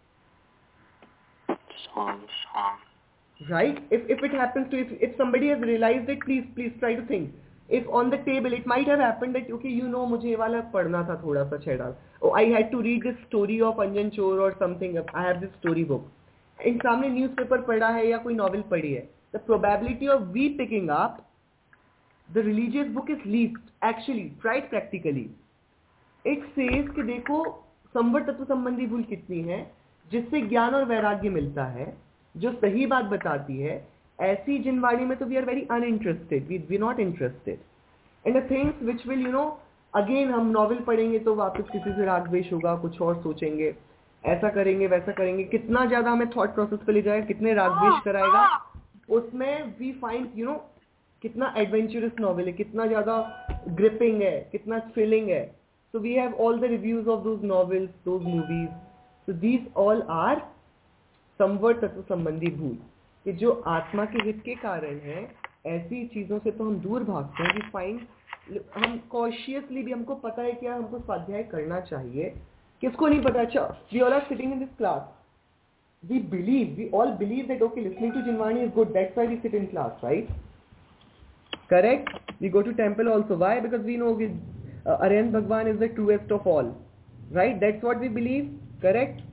Song. Right? If if it happens to, if, if somebody has realized it, please please try to think. If on the table it might have happened that okay, you know, मुझे ये वाला पढ़ना था थोड़ा सा छेड़ा, oh I had to read this story of Anjan Chor or something, I have this story book, इन सामने newspaper पढ़ा है या कोई नॉवेल पढ़ी है, the probability of we picking up the religious book is least. Actually, try it practically. It says कि देखो संवर तत्व संबंधी भूल कितनी है, जिससे ज्ञान और वैराग्य मिलता है, जो सही बात बताती है, ऐसी जिनवाणी में तो we are very uninterested, we we not interested. And the things which will, you know, again हम नॉवेल पढ़ेंगे तो वापस किसी से राग द्वेष होगा, कुछ और सोचेंगे, ऐसा करेंगे वैसा करेंगे, कितना ज्यादा हमें थॉट प्रोसेस पे ले जाएगा, कितने राग द्वेष कराएगा, उसमें वी फाइंड, यू नो, कितना एडवेंचरस नॉवेल है, कितना ज्यादा ग्रिपिंग है, कितना थ्रिलिंग है. So we have all the reviews of those novels, those movies. So these all are संवर तत्व संबंधी भूल, कि जो आत्मा के हित के कारण है. ऐसी चीजों से तो हम दूर भागते हैं. वी फाइंड, हम कॉशियसली भी, हमको पता है क्या हमको स्वाध्याय करना चाहिए, किसको नहीं पता. अच्छा, we all are sitting in this class. We believe, we all believe that okay, listening to Jinwani is good. That's why we sit in class, right? Correct? We go to temple also. Why? Because we know we, uh, Aryan Bhagwan is the truest of all, right? That's what we believe. Correct?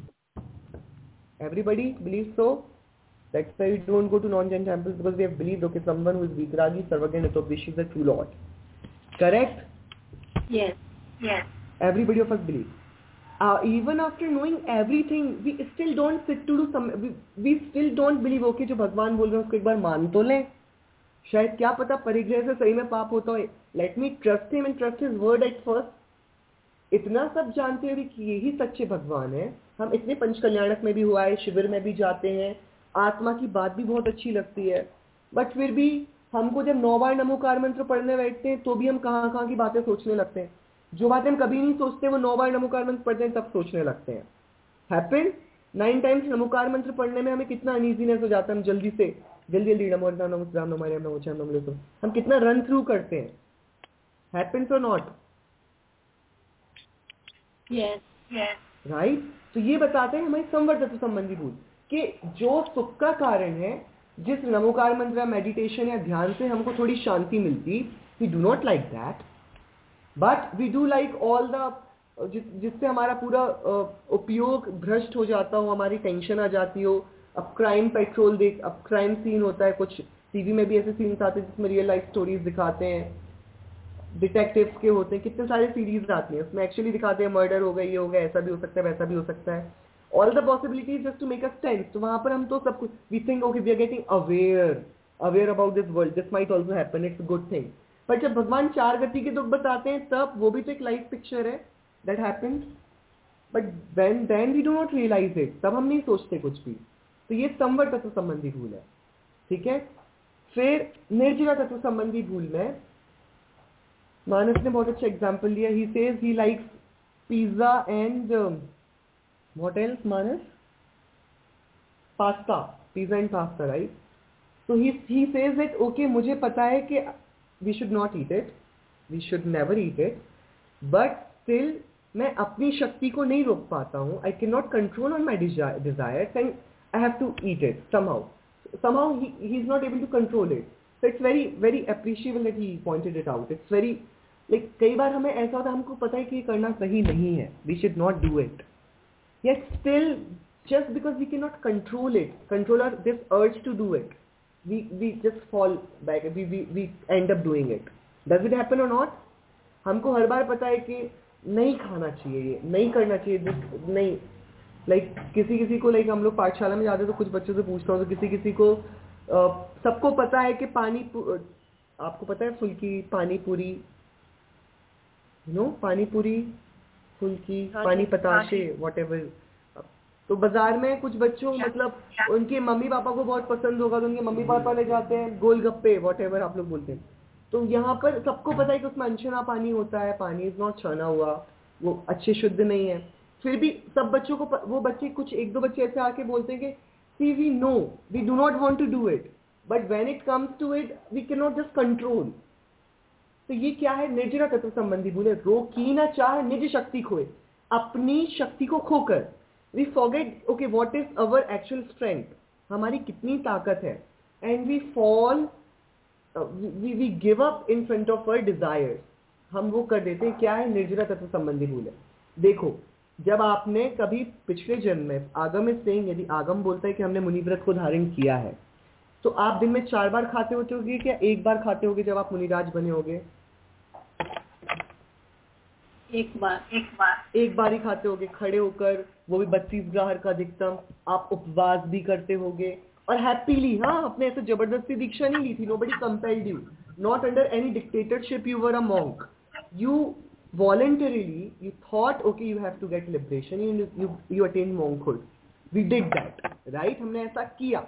Everybody believes so. That's why we don't go to non-Jain temples, because we have believed okay, someone who is Vitragi, Sarvagyan, Hitopdeshi is the true Lord. Correct? Yes. Yes. Everybody of us believes. Uh, even after knowing everything, we still don't sit to do some, we, we still don't believe okay, जो भगवान बोल रहे हैं उसको एक बार मान तो लें. शायद क्या पता परिग्रह से सही में पाप होता है. Let me trust him and trust his word at first. इतना सब जानते हुए कि यही सच्चे भगवान है. हम इतने पंचकल्याणक में भी हुआ है, शिविर में भी जाते हैं, आत्मा की बात भी बहुत अच्छी लगती है, बट फिर भी हमको जब नौ बार नमोकार मंत्र पढ़ने बैठते हैं तो भी हम कहाँ कहाँ की बातें सोचने लगते हैं. जो बातें हम कभी नहीं सोचते वो नौ बार नमोकार मंत्र पढ़ते हैं तब सोचने लगते हैं. हैपन नाइन टाइम्स नमोकार मंत्र पढ़ने में हमें कितना अनईजीनेस हो जाता है. हम जल्दी से जल्दी जल्दी नमो राम नमो राम नमो राम नमो चाम नमो लेतो हम कितना रन थ्रू करते हैं. हैपन्स और नॉट? यस. यस. राइट. तो ये बताते हैं हमारी संवर तत्व संबंधी भूल, कि जो सुख का कारण है, जिस नमोकार मंत्र मेडिटेशन या ध्यान से हमको थोड़ी शांति मिलती, we do not like that. But we do like all the जिस जिससे हमारा पूरा उपयोग भ्रष्ट हो जाता हो, हमारी टेंशन आ जाती हो। अब क्राइम पेट्रोल देख, अब क्राइम सीन होता है, कुछ टीवी में भी ऐसे सीन्स आते हैं जिसमें रियल लाइफ स्टोरीज दिखाते हैं, डिटेक्टिव्स के होते हैं, कितने सारे सीरीज आती हैं उसमें एक्चुअली दिखाते हैं मर्डर हो गया, ये हो गया, ऐसा भी हो सकता है, वैसा भी हो सकता है, all the possibilities just to make us tense. तो वहां पर हम तो सब कुछ we think okay we are getting aware aware about this world, this might also happen, it's a good thing. पर जब भगवान चार गति के दुख बताते हैं तब वो भी तो एक लाइफ पिक्चर है that happens, but when then we do not realise it, तब हम नहीं सोचते कुछ भी। तो ये संवर तत्व संबंधी भूल है, ठीक है। फिर निर्जरा तत्व संबंधी भूल में मानस ने बहुत अच्छा एग्जाम्पल लिया। He says he likes pizza and what else Manas, pasta, pizza and pasta, right. So he he says that okay मुझे पता है कि we should not eat it, we should never eat it, but still मैं अपनी शक्ति को नहीं रोक पाता हूँ, I cannot control on my desires and I have to eat it somehow. Somehow he he is not able to control it. So it's very very appreciable that he pointed it out. It's very like कई बार हमें ऐसा होता है हमको पता है कि ये करना सही नहीं है, we should not do it, yet still just because we cannot control it, control our this urge to do it, we we just fall back, we we we end up doing it. Does it happen or not? हमको हर बार पता है कि नहीं खाना चाहिए, ये नहीं करना चाहिए, this नहीं, लाइक like, किसी किसी को लाइक like, हम लोग पाठशाला में जाते तो कुछ बच्चों से पूछता हूँ तो किसी किसी को uh, सबको पता है कि पानी, आपको पता है फुल्की, पानी पूरी, यू नो पानी पूरी, फुल्की, पानी पताशे, वॉट एवर। तो बाजार में कुछ बच्चों मतलब उनके मम्मी पापा को बहुत पसंद होगा तो उनके मम्मी पापा ले जाते हैं गोलगप्पे, वॉट एवर आप लोग बोलते हैं। तो यहाँ पर सबको पता है कि उसमें अनछना पानी होता है, पानी इज नॉट छना हुआ, वो अच्छे शुद्ध नहीं है, फिर भी सब बच्चों को वो बच्चे कुछ एक दो बच्चे ऐसे आके बोलते हैं कि see we know we do not want to do it, but when it comes to it we can not just control. तो ये क्या है? निर्जरा तत्व संबंधी भूल है। रोकी ना चाहे निज शक्ति खोए, अपनी शक्ति को खोकर we forget okay what is our actual strength, हमारी कितनी ताकत है, and we fall uh, we we give up in front of our desires, हम वो कर देते हैं। क्या है? निर्जरा तत्व संबंधी भूल है। देखो जब आपने कभी पिछले जन्म में आगम इज सेइंग, यदि आगम बोलता है कि हमने मुनिव्रत को धारण किया है तो आप दिन में चार बार खाते होते होगे क्या एक बार खाते होगे जब आप मुनिराज बने होगे? एक बार एक बार एक बार ही खाते होगे खड़े होकर, वो भी बत्तीस ग्राहर का अधिकतम। आप उपवास भी करते होगे और हैप्पीली, हाँ, अपने ऐसे जबरदस्ती दीक्षा नहीं ली थी, nobody compelled you, not under any dictatorship, you were a monk, you voluntarily you thought okay you have to get liberation, you you you attain monkhood, we did that, right? हमने ऐसा किया,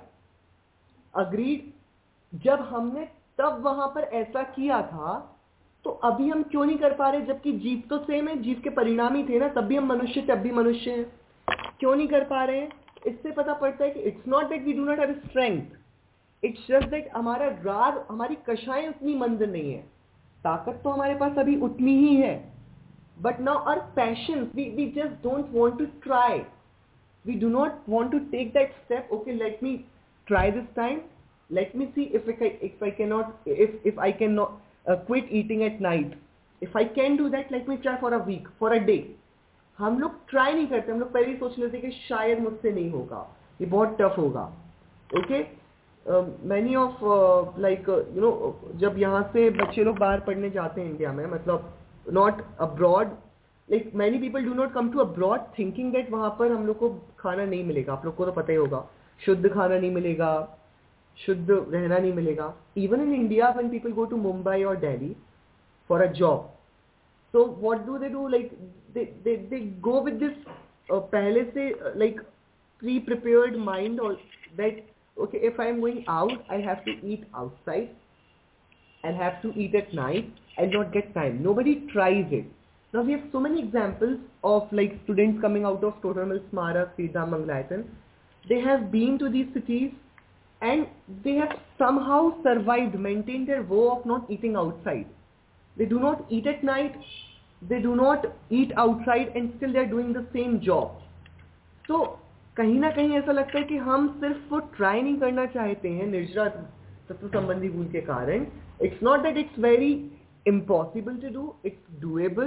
agreed। जब हमने तब वहां पर ऐसा किया था तो अभी हम क्यों नहीं कर पा रहे? जबकि जीव तो सेम है, जीव के परिणाम ही थे ना, तब भी हम मनुष्य थे, अब भी मनुष्य हैं, क्यों नहीं कर पा रहे हैं? इससे पता पड़ता है कि it's not that we do not have strength, it's just that हमारा राग, हमारी कषाएं उतनी मंद नहीं है, ताकत तो हमारे पास अभी उतनी ही है, but now our passions, we we just don't want to try, we do not want to take that step, okay let me try this time, let me see if I if I cannot if if I cannot uh, quit eating at night, if I can do that let me try for a week, for a day। हम लोग try नहीं करते, हम लोग पहले ही सोच लेते कि शायद मुझसे नहीं होगा, ये बहुत टफ होगा, okay. Many of like you know जब यहाँ से बच्चे लोग बाहर पढ़ने जाते हैं इंडिया में, मतलब not abroad, like many people do not come to abroad thinking that वहाँ पर हम लोग को खाना नहीं मिलेगा। आप लोग को तो पता ही होगा, शुद्ध खाना नहीं मिलेगा, शुद्ध रहना नहीं मिलेगा। Even in India when people go to Mumbai or Delhi for a job, so what do they do? Like they they they go with this uh, पहले से uh, like pre-prepared mind, or that okay if I am going out I have to eat outside, I'll have to eat at night, I'll not get time. Nobody tries it. Now we have so many examples of like students coming out of Total Smarak, Sridham, Mangalayatan. They have been to these cities and they have somehow survived, maintained their woe of not eating outside. They do not eat at night, they do not eat outside, and still they are doing the same job. So कहीं ना कहीं ऐसा लगता है कि हम सिर्फ वो ट्राई नहीं करना चाहते हैं निर्जरा तत्व संबंधी भूल के कारण। It's not that it's very impossible to do, it's doable,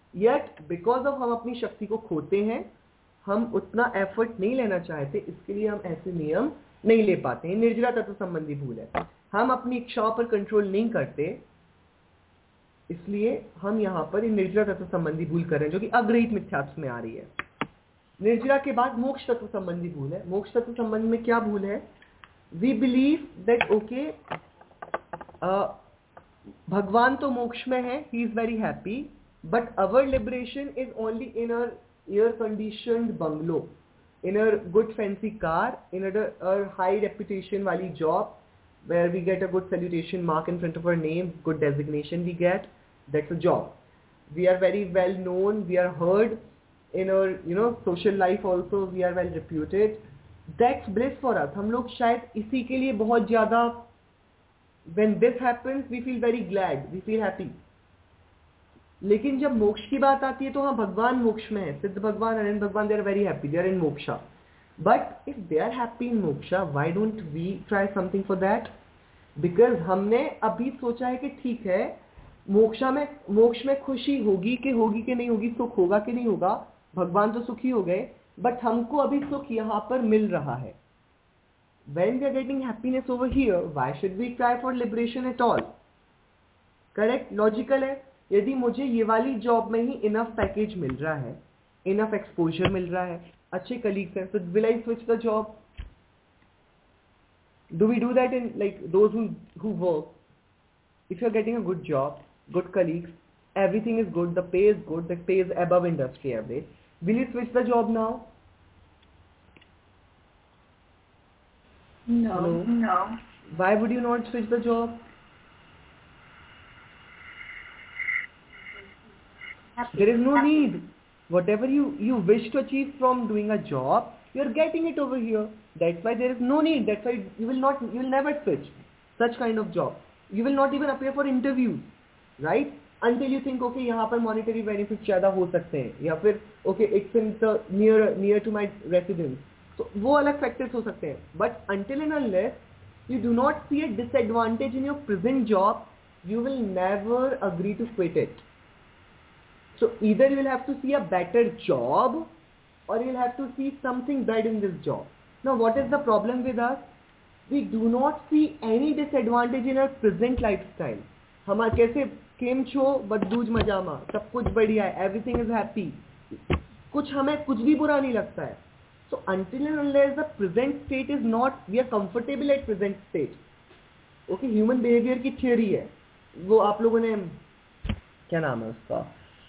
Yet because of हम अपनी शक्ति को खोते हैं, हम उतना एफर्ट नहीं लेना चाहते, इसके लिए हम ऐसे नियम नहीं ले पाते हैं. निर्जरा तत्व संबंधी भूल है. हम अपनी इच्छाओं पर कंट्रोल नहीं करते, इसलिए हम यहाँ पर निर्जरा तत्व संबंधी भूल कर रहे हैं, जो कि अग्रहित मिथ्यात्व में आ रही है. निर्जरा के बाद मोक्ष तत्व संबंधी भूल है. मोक्ष तत्व संबंध में क्या भूल है? वी बिलीव दैट ओके भगवान तो मोक्ष में है, he is very happy, but our liberation is only in our air conditioned bungalow, in a good fancy car, in a, a high reputation wali job where we get a good salutation mark in front of our name, good designation we get, that's a job. We are very well known, we are heard in our, you know, social life also, we are well reputed. That's bliss for us. हम लोग शायद इसी के लिए बहुत ज़्यादा, when this happens we feel very glad, we feel happy. लेकिन जब मोक्ष की बात आती है तो हाँ भगवान मोक्ष में है, सिद्ध भगवान, अनंत भगवान, they are very happy, they are in moksha. But if they are happy in moksha, why don't we try something for that? Because हमने अभी सोचा है कि ठीक है, मोक्षा में मोक्ष में खुशी होगी कि होगी कि नहीं होगी, सुख होगा कि नहीं होगा, भगवान तो सुखी हो गए, बट हमको अभी सुख यहाँ पर मिल रहा है. When we are getting happiness over here, why should we try for liberation at all? Correct, logical है. यदि मुझे ये वाली जॉब में ही इनफ पैकेज मिल रहा है, इनफ एक्सपोजर मिल रहा है, अच्छे कलीग्स हैं, तो will I switch the job? Do we do that in like those who who work? If you are getting a good job, good colleagues, everything is good, the pay is good, the pay is above industry average, will you switch the job now? No. Hello? No. Why would you not switch the job? There is no need. Whatever you, you wish to achieve from doing a job, you are getting it over here. That's why there is no need. That's why you will not, you will never switch such kind of job. You will not even appear for interviews, right? Until you think, okay, यहाँ पर monetary benefits ज़्यादा हो सकते हैं, या फिर okay, it's in the near near to my residence. तो वो अलग factors हो सकते हैं. But until and unless you do not see a disadvantage in your present job, you will never agree to quit it. So either you will have to see a better job, or you will have to see something bad in this job. Now what is the problem with us? We do not see any disadvantage in our present lifestyle. हम कैसे केम छो बदूज मजामा, सब कुछ बढ़िया है, everything is happy, कुछ हमें कुछ भी बुरा नहीं लगता है. So until and unless the present state is not, we are comfortable at present state. Okay, human behavior की theory है, वो आप लोगों ने क्या नाम है उसका,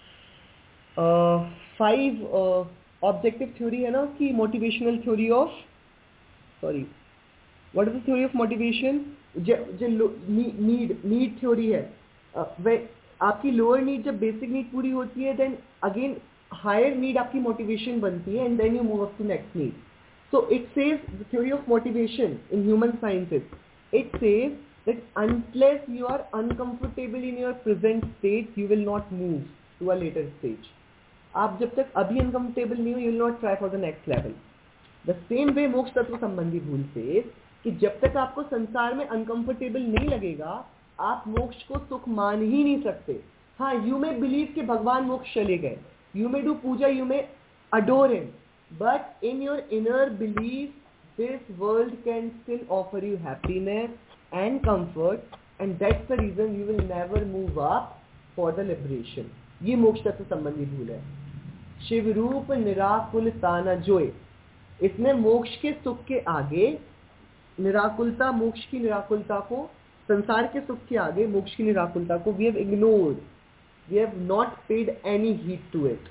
फाइव ऑब्जेक्टिव थ्योरी है ना कि motivational theory of, sorry what is the theory of motivation, जो नीड नीड थ्योरी है. uh, वे आपकी लोअर नीड जब बेसिक नीड पूरी होती है, देन अगेन हायर नीड आपकी मोटिवेशन बनती है, and then you move up to next need. So it says the theory of motivation in human sciences, it says that unless you are uncomfortable in your present state, you will not move to a later stage. आप जब तक अभी uncomfortable नहीं हो, you will not try for the next level. The same way मोक्ष तत्व संबंधी भूल से कि जब तक आपको संसार में अनकंफर्टेबल नहीं लगेगा, आप मोक्ष को सुख मान ही नहीं सकते. हाँ, you may believe कि भगवान मोक्ष चले गए, you may do Puja, you may adore him, but in your inner belief, this world can still offer you happiness and comfort, and that's the reason you will never move up for the liberation. ये मोक्ष तत्व संबंधी भूल है. शिव रूप निराकुलता न जोए, इसने मोक्ष के सुख के आगे निराकुलता, मोक्ष की निराकुलता को, संसार के सुख के आगे मोक्ष की निराकुलता को we have ignored, we have not paid any heed to it.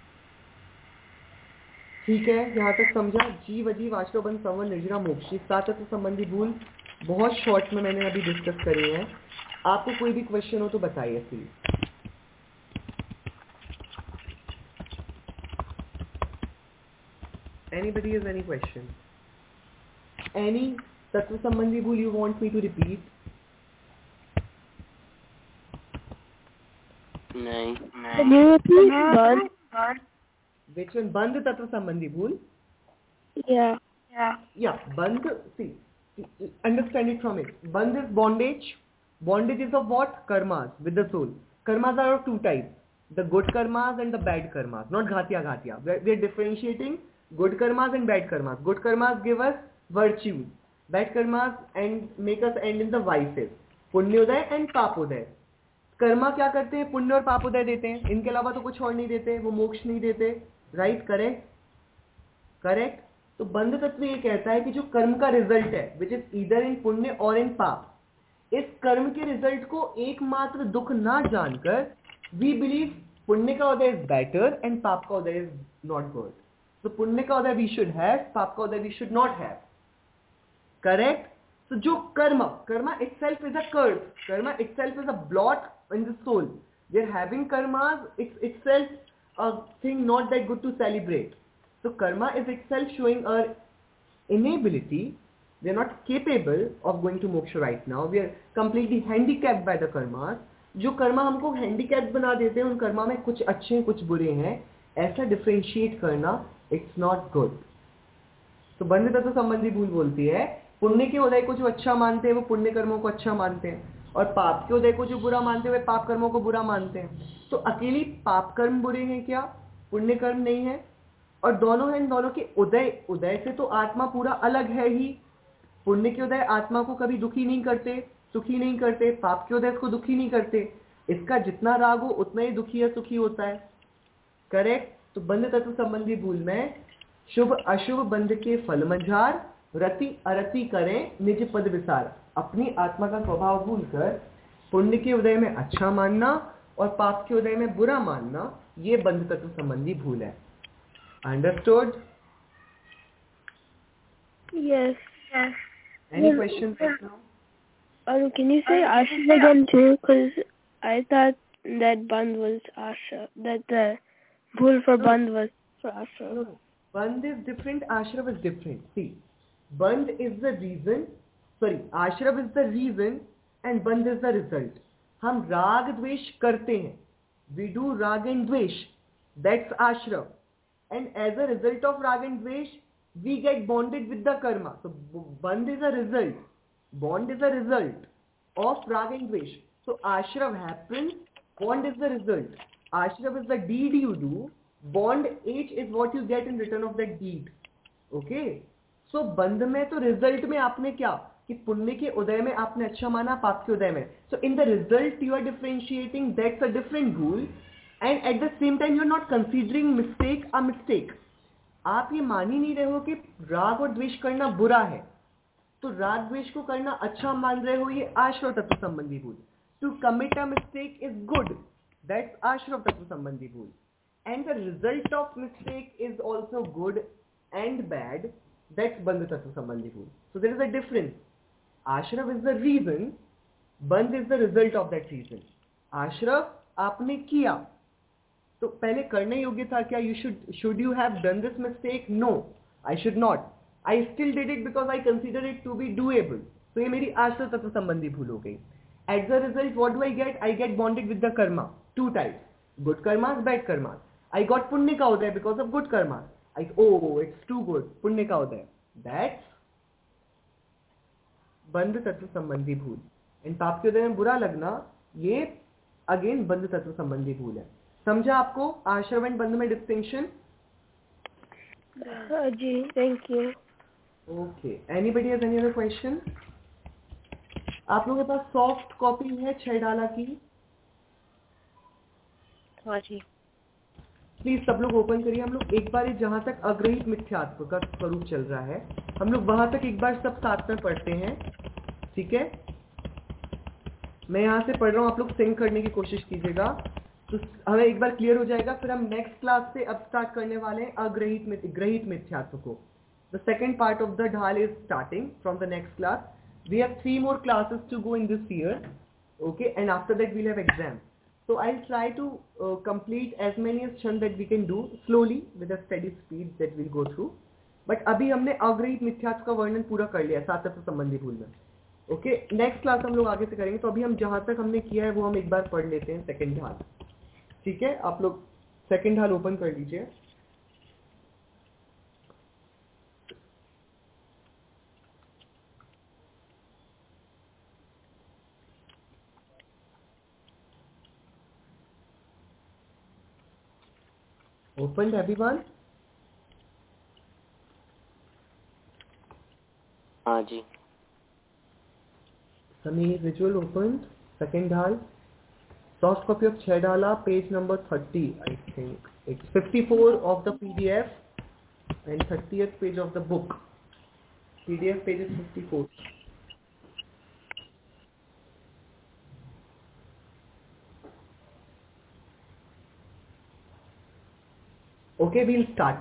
ठीक है, यहाँ तक समझा? जीव अजीव आश्रव बंध संवर निर्जरा मोक्ष, सात तत्व संबंधी भूल बहुत शॉर्ट में मैंने अभी डिस्कस करी है. आपको कोई भी क्वेश्चन हो तो बताइए please. Anybody has any question? Any tattva sambandhi bhul you want me to repeat? नहीं. Bandh. Which one? Bandh tattva sambandhi bhul? Yeah. Yeah. Yeah, bandh, see, understand it from it. Bandh is bondage. Bondage is of what? Karmas, with the soul. Karmas are of two types. the good karmas and the bad karmas, not ghatiya ghatiya. We are differentiating good karmas and bad karmas. Good karmas give us virtues, bad karmas and make us end in the vices. Punyoday and papoday. Karma क्या करते हैं? पुण्य और पापोदय देते हैं, इनके अलावा तो कुछ और नहीं देते, वो मोक्ष नहीं देते. राइट? करेक्ट? करेक्ट. तो बंध तत्व ये कहता है कि जो कर्म का रिजल्ट है, विच इज ईदर इन पुण्य और इन पाप, इस कर्म के रिजल्ट को एकमात्र दुख ना जानकर वी बिलीव पुण्य का उदय इज बेटर एंड पाप का उदय इज नॉट गुड. तो पुण्य का उदय वी शुड हैव, पाप का उदय we should not have. Correct? तो जो कर्म, Karma itself is a curse, karma itself is a blot in the soul. We are having karmas, it's itself a thing not that good to celebrate. So karma is itself showing our inability. We are not capable of going to moksha right now. We are completely handicapped by the karmas. जो कर्मा हमको handicapped बना देते हैं, उन कर्मा में कुछ अच्छे हैं कुछ बुरे हैं, ऐसा differentiate करना it's not good. तो बंध तत्व संबंधी भूल बोलती है पुण्य के उदय को जो अच्छा मानते हैं वो पुण्य कर्मों को अच्छा मानते हैं, और पाप के उदय को जो बुरा मानते हैं वे पाप कर्मों को बुरा मानते हैं. तो अकेली पाप कर्म बुरे हैं क्या? पुण्य कर्म नहीं है. और दोनों हैं, दोनों के उदय, उदय से तो आत्मा पूरा अलग है ही. पुण्य के उदय आत्मा को कभी दुखी नहीं करते, सुखी नहीं करते. पाप के उदय को दुखी नहीं करते. इसका जितना राग हो उतना ही दुखी या सुखी होता है. करेक्ट? तो बंध तत्व संबंधी भूल में शुभ अशुभ बंध के फल मझार, रति अरति करें निज पद विसार. अपनी आत्मा का स्वभाव भूलकर पुण्य के उदय में अच्छा मानना और पाप के उदय में बुरा मानना, ये बंध तत्व संबंधी भूल है. Understood? Yes. Yes. Any questions right now? Aru, can you say ashra again too? Because I thought that bandh was ashra, that the bhul for bandh was for ashra. No, no. Bandh is different, ashrav is different. See, bandh is the reason, sorry, ashrav is the reason and bandh is the result. हम राग द्वेष करते हैं, we do rag and dvesh, that's ashrav, and as a result of rag and dvesh we get bonded with the karma. So bandh is a result, bond is a result of rag and dvesh. So ashrav happens, bond is the result. Ashrav is the deed you do, bond H is what you get in return of that deed. Okay? So बंध में तो result में आपने क्या कि पुण्य के उदय में आपने अच्छा माना, पाप के उदय में. So in the result you are differentiating, that's a different rule, and at the same time you are not considering mistake a mistake. आप ये मान ही नहीं रहे हो कि राग और द्वेष करना बुरा है, तो राग द्वेष को करना अच्छा मान रहे हो, ये आश्रव तत्व संबंधी भूल. To commit a mistake is good, that's आश्रव तत्व संबंधी भूल. And the result of mistake is also good and bad, that's bandh tattva sambandhi bhul. So there is a difference. Ashrav is the reason, bandh is the result of that reason. Ashrav आपने किया, तो पहले करने योग्य था क्या? You should should you have done this mistake? No, I should not. I still did it because I consider it to be doable. तो ये मेरी आश्रव तत्व संबंधी भूल हो गई. As a result, what do I get? I get bonded with the karma. Two types: good karmas, bad karmas. I got punya ka uday because of good karma. I oh it's too good, punya ka uday. That's बंध तत्व संबंधी भूल. इन पाप के उदय में बुरा लगना, ये अगेन बंध तत्व संबंधी भूल है. समझा आपको आश्रव एंड बंध में डिस्टिंक्शन? जी, thank you. Okay, anybody has any other question? आप लोगों के पास सॉफ्ट कॉपी है छह डाला की? हाँ जी. प्लीज सब लोग ओपन करिए. हम लोग एक बार जहां तक अग्रहित मिथ्यात्व का स्वरूप चल रहा है, हम लोग वहां तक एक बार सब साथ में पढ़ते हैं. ठीक है? मैं यहाँ से पढ़ रहा हूँ, आप लोग सिंक करने की कोशिश कीजिएगा, तो हमें एक बार क्लियर हो जाएगा. फिर हम नेक्स्ट क्लास से अब स्टार्ट करने वाले हैं अग्रहित ग्रहित मिथ्यात्व को. The second part of the dhaal is starting from the next class. We have three more classes to go in this year. Okay, and after that we'll have exam. So I'll try to uh, complete as many as chand that we can do slowly with a steady speed that we'll go through. But अभी हमने अग्रहित मिथ्यात्व का वर्णन पूरा कर लिया सात तत्व संबंधी भूल में. ओके, नेक्स्ट क्लास हम लोग आगे से करेंगे. तो अभी हम जहां तक हमने किया है वो हम एक बार पढ़ लेते हैं सेकंड ढाल. ठीक है, आप लोग सेकंड ढाल ओपन कर लीजिए. Opened everyone? हाँ जी. Sameer, visual opened. Second ढाल. Soft copy of छह ढाला, page number thirty, I think. It's fifty-four of the P D F and thirtieth page of the book. P D F page is fifty-four. Okay, we'll start.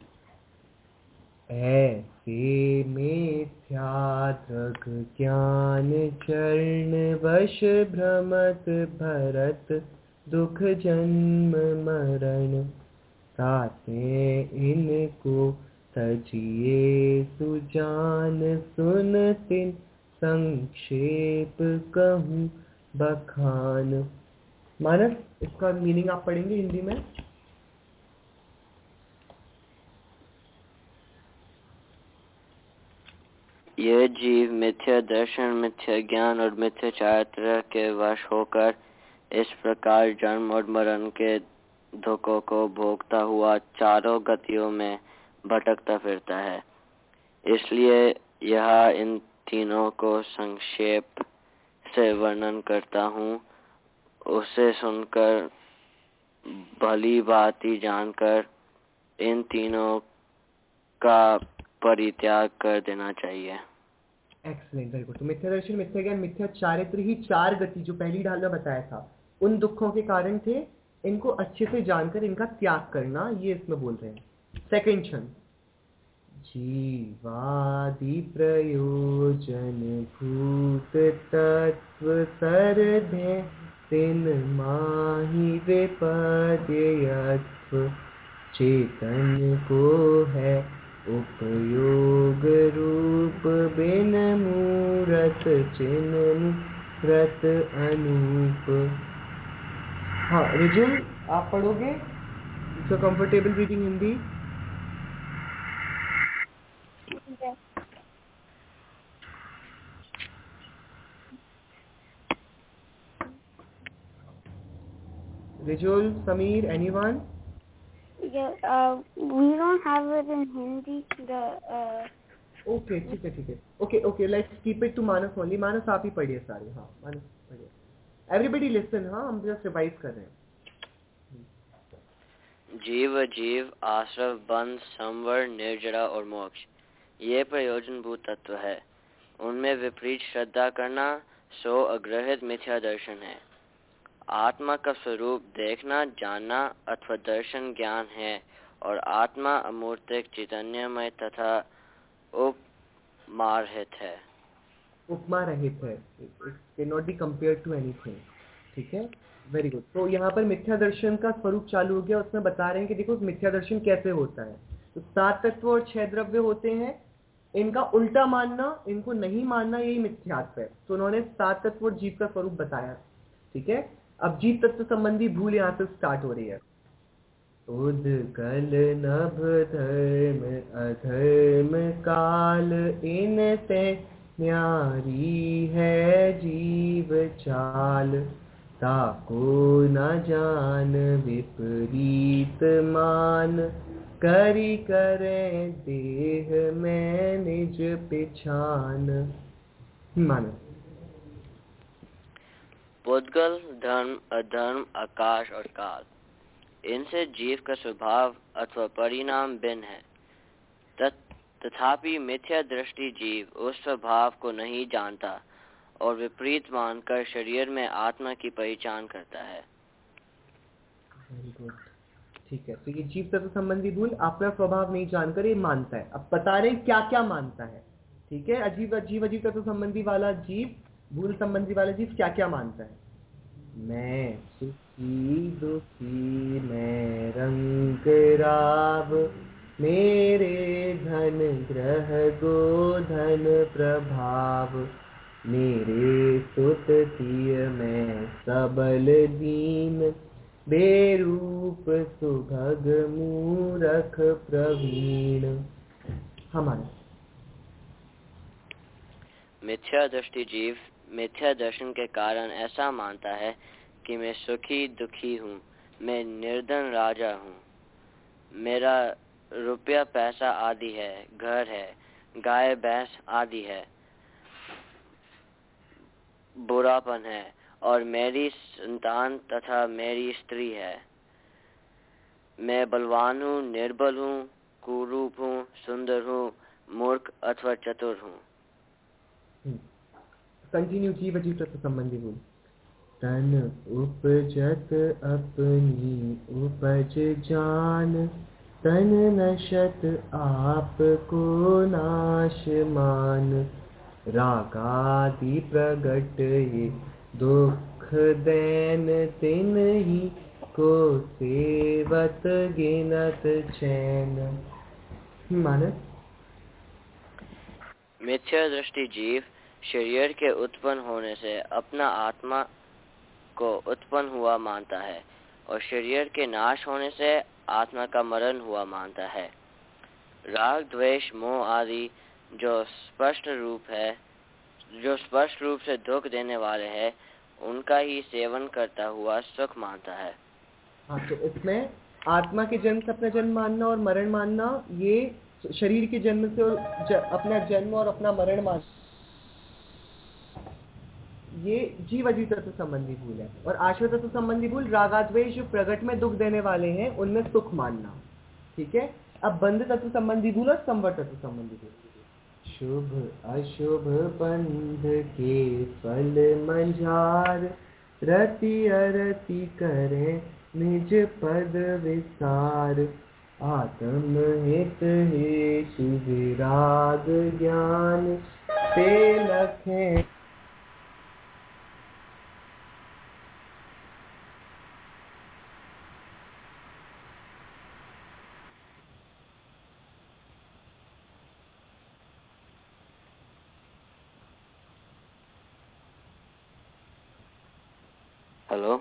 ऐसे मिथ्या दृग ज्ञान चरण वश भ्रमत भरत दुख जन्म मरण ताते इनको तजिए सुजान सुनते संक्षेप कहूँ बखान. मानस, इसका मीनिंग आप पढ़ेंगे हिंदी में? यह जीव मिथ्या दर्शन, मिथ्या ज्ञान और मिथ्या चारित्र के वश होकर इस प्रकार जन्म और मरण के दुखों को भोगता हुआ चारों गतियों में भटकता फिरता है. इसलिए यह इन तीनों को संक्षेप से वर्णन करता हूँ. उसे सुनकर भली भांति जानकर इन तीनों का परित्याग कर देना चाहिए. Excellent, very good. तो मिथ्या दर्शन, मिथ्या ज्ञान, मिथ्या चारित्र ही चार गति जो पहली ढाल में बताया था उन दुखों के कारण थे. इनको अच्छे से जानकर इनका त्याग करना, ये इसमें बोल रहे हैं. सेकंड छंद. जीवादि प्रयोजन भूत तत्व सरधे तिन माहि विपद्यत्व चेतन को है उपयोग रूप बिन मूरत चिन्ह मूरत अनूप. हाँ रिजुल, आप पढ़ोगे? So comfortable reading Hindi. Rijul, Sameer, anyone? Yeah, uh, we don't have it in Hindi. The uh. Okay, ठीक है ठीक है. Okay, okay. Let's keep it to Manas only. Manas आप ही पढ़िए सारे. हाँ, Manas पढ़िए. Everybody listen. हाँ, हम just revise कर रहे हैं. जीव, जीव, आश्रव, बंध, संवर, निर्जरा और मोक्ष ये प्रयोजनभूत तत्व है. उनमें विपरीत श्रद्धा करना सो अग्रहित मिथ्या दर्शन है. आत्मा का स्वरूप देखना, जानना अथवा दर्शन ज्ञान है और आत्मा अमूर्तिक, चैतन्यमय तथा उपमा रहित है. उपमा रहित है. It cannot be compared to anything. ठीक है, वेरी गुड. तो यहाँ पर मिथ्या दर्शन का स्वरूप चालू हो गया. उसमें बता रहे हैं कि देखो मिथ्या दर्शन कैसे होता है. तो सात तत्व और छह द्रव्य होते हैं. इनका उल्टा मानना, इनको नहीं मानना, यही मिथ्यात्व है. तो उन्होंने सात तत्व और जीव का स्वरूप बताया. ठीक है, अब जीव तत्व संबंधी भूल यहाँ से स्टार्ट हो रही है. उद्गल नभ धर्म अधर्म काल इनसे न्यारी है जीव चाल ताको न जान विपरीत मान करी करे देह में निज पिछान. मानो पुद्गल, धर्म, अधर्म, आकाश और काल, इनसे जीव का स्वभाव अथवा परिणाम भिन्न है. तथापि मिथ्या दृष्टि जीव उस स्वभाव को नहीं जानता और विपरीत मानकर शरीर में आत्मा की पहचान करता है. Very good. ठीक है, तो ये जीव तत्व संबंधी भूल अपना स्वभाव नहीं जानकर ये मानता है. अब बता रहे हैं क्या क्या मानता है. ठीक है, अजीब अजीब अजीब तत्व संबंधी वाला जीव, भूल संबंधी वाला जीव क्या क्या मानता है. मैं सुखी दुखी, मैं रंग राव, मेरे धन ग्रह गोधन प्रभाव, मेरे सुततिय मैं सबल दीन, बेरूप सुभग मूरख प्रवीण. हमारा मिथ्या दृष्टि जीव मिथ्या दर्शन के कारण ऐसा मानता है कि मैं सुखी दुखी हूँ, मैं निर्धन राजा हूँ, मेरा रुपया पैसा आदि है, घर है, गाय भैंस आदि है, बुरापन है, और मेरी संतान तथा मेरी स्त्री है। मैं बलवान हूँ, निर्बल हूँ, कुरूप हूँ, सुंदर हूँ, मूर्ख अथवा चतुर हूँ। कंटिन्यू जीव अजीव तत्व संबंधी बोल। तन उपजत अपनी उपज जान, तन नशत आप को नाश मान। रागादि प्रगट ये दुख दैन, तिन ही को सेवत गिनत चैन। मानस मिथ्या दृष्टि जीव शरीर के उत्पन्न होने से अपना आत्मा को उत्पन्न हुआ मानता है और शरीर के नाश होने से आत्मा का मरण हुआ मानता है। राग द्वेष मोह आदि जो स्पष्ट रूप है जो स्पष्ट रूप से दुख देने वाले हैं, उनका ही सेवन करता हुआ सुख मानता है। हाँ, तो इसमें आत्मा के जन्म से अपना जन्म मानना और मरण मानना, ये शरीर के जन्म से और ज, अपना जन्म और अपना मरण मानना, ये जीव अजीव तत्व संबंधी भूल है। और आश्रय तत्व संबंधी भूल रागाद्वेष जो प्रगट में दुख देने वाले हैं उनमें सुख मानना। ठीक है, अब बंध तत्व संबंधी भूल और संवर तत्व संबंधी भूल। शुभ अशुभ बंध के फल मंझार, रति अरति करें निज पद विसार। आत्म हित हेतु विराग ज्ञान, ते लखें। हेलो,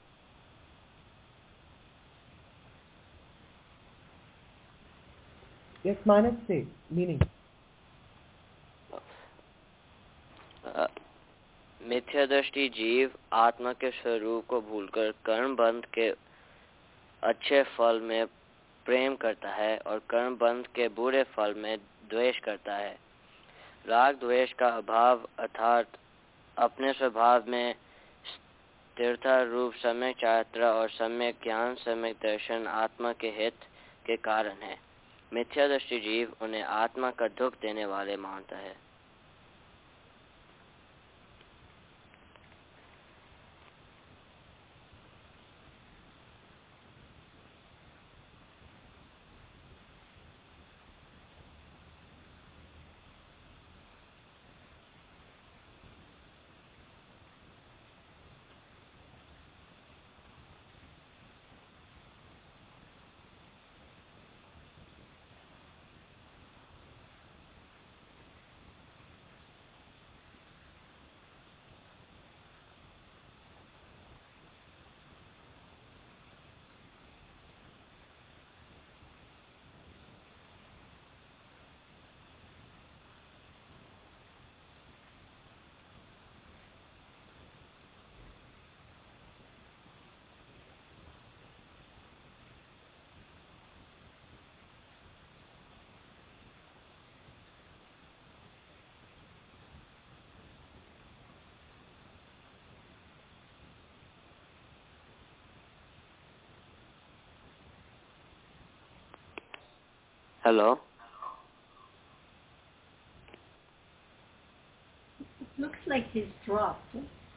यस मानस से मीनिंग। मिथ्या दृष्टि जीव आत्मा के स्वरूप को भूलकर कर्म बंध के अच्छे फल में प्रेम करता है और कर्म बंध के बुरे फल में द्वेष करता है। राग द्वेष का अभाव अर्थात अपने स्वभाव में स्थिरता रूप सम्यक चारित्र और सम्यक ज्ञान सम्यक दर्शन आत्मा के हित के कारण है। मिथ्या दृष्टि जीव उन्हें आत्मा का दुख देने वाले मानता है। Hello, It looks like he's dropped.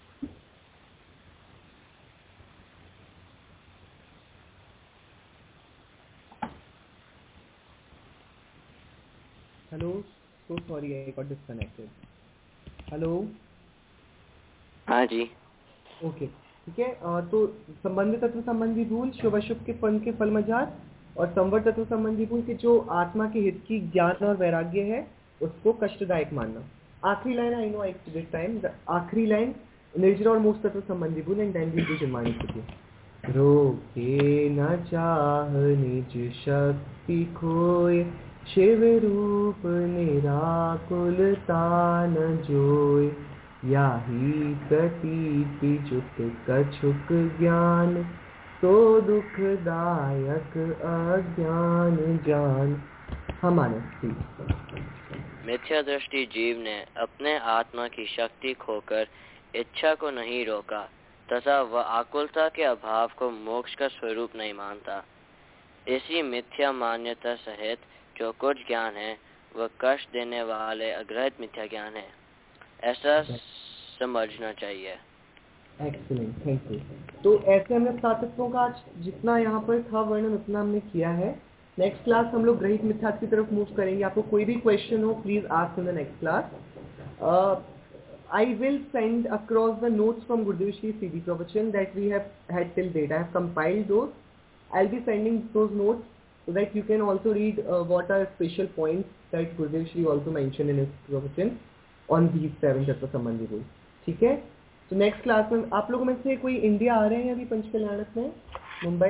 Hello, so sorry I got disconnected. Hello, हाँ जी, ओके ठीक है। अ, तो संबंधित तत्व संबंधी भूल शुभ अशुभ के फल के फल मजार और संवर तत्व संबंधी भूल के जो आत्मा के हित की ज्ञान और वैराग्य है उसको कष्टदायक मानना। आखिरी line I know I this time आखिरी लाइन निर्जरा और मोक्ष तत्व संबंधी भूल एंड देन वी डू जन्मानी स्थिति। रोके न चाह निज शक्ति खोए, शिव रूप निराकुलता न जोय। याही प्रतीति जुत कछुक ज्ञान, तो दुखदायक अज्ञान जान। हाँ मानस प्लीज। मिथ्या दृष्टि जीव ने अपने आत्मा की शक्ति खोकर इच्छा को नहीं रोका तथा वह आकुलता के अभाव को मोक्ष का स्वरूप नहीं मानता। इसी मिथ्या मान्यता सहित जो कुछ ज्ञान है वह कष्ट देने वाले अग्रहित मिथ्या ज्ञान है, ऐसा समझना चाहिए। Excellent, thank you. तो ऐसे हमने सात तत्वों का आज जितना यहाँ पर था वर्णन उतना हमने किया है। नेक्स्ट क्लास हम लोग ग्रहित मिथ्या की तरफ मूव करेंगे। आपको कोई भी क्वेश्चन हो please ask in the next class. I will send across the notes from Gurudev Shri C D Pravachan that we have had till date. I have compiled those. I'll be sending those notes so that you can also read uh, what are special points that Gurudev Shri also mentioned in his Pravachan on these seven Tattva Sambandhi rules. ठीक है? तो next class में आप लोगों में से कोई India आ रहे हैं अभी पंचकल्याण में, मुंबई?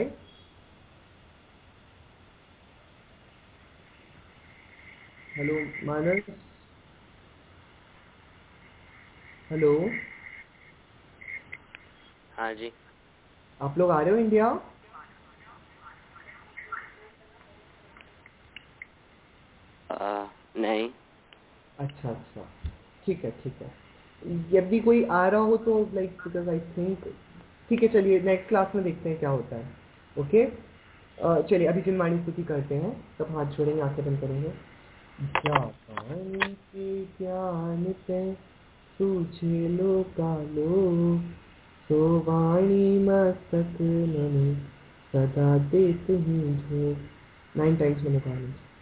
हेलो मानस, हेलो, हाँ जी। आप लोग आ रहे हो इंडिया? आ, नहीं। अच्छा अच्छा, ठीक है ठीक है। यदि कोई आ रहा हो तो लाइक बिकॉज आई थिंक ठीक है, चलिए नेक्स्ट क्लास में देखते हैं क्या होता है। ओके चलिए अभी जिनवाणी स्तुति करते हैं, सब हाथ जोड़ेंगे, आंखें बंद करेंगे। जापान के ज्ञान ते सूझे लोकालो, सो वाणी मस्तक नमि सदा देत हूँ जो। नाइन टाइम्स मैंने कहा।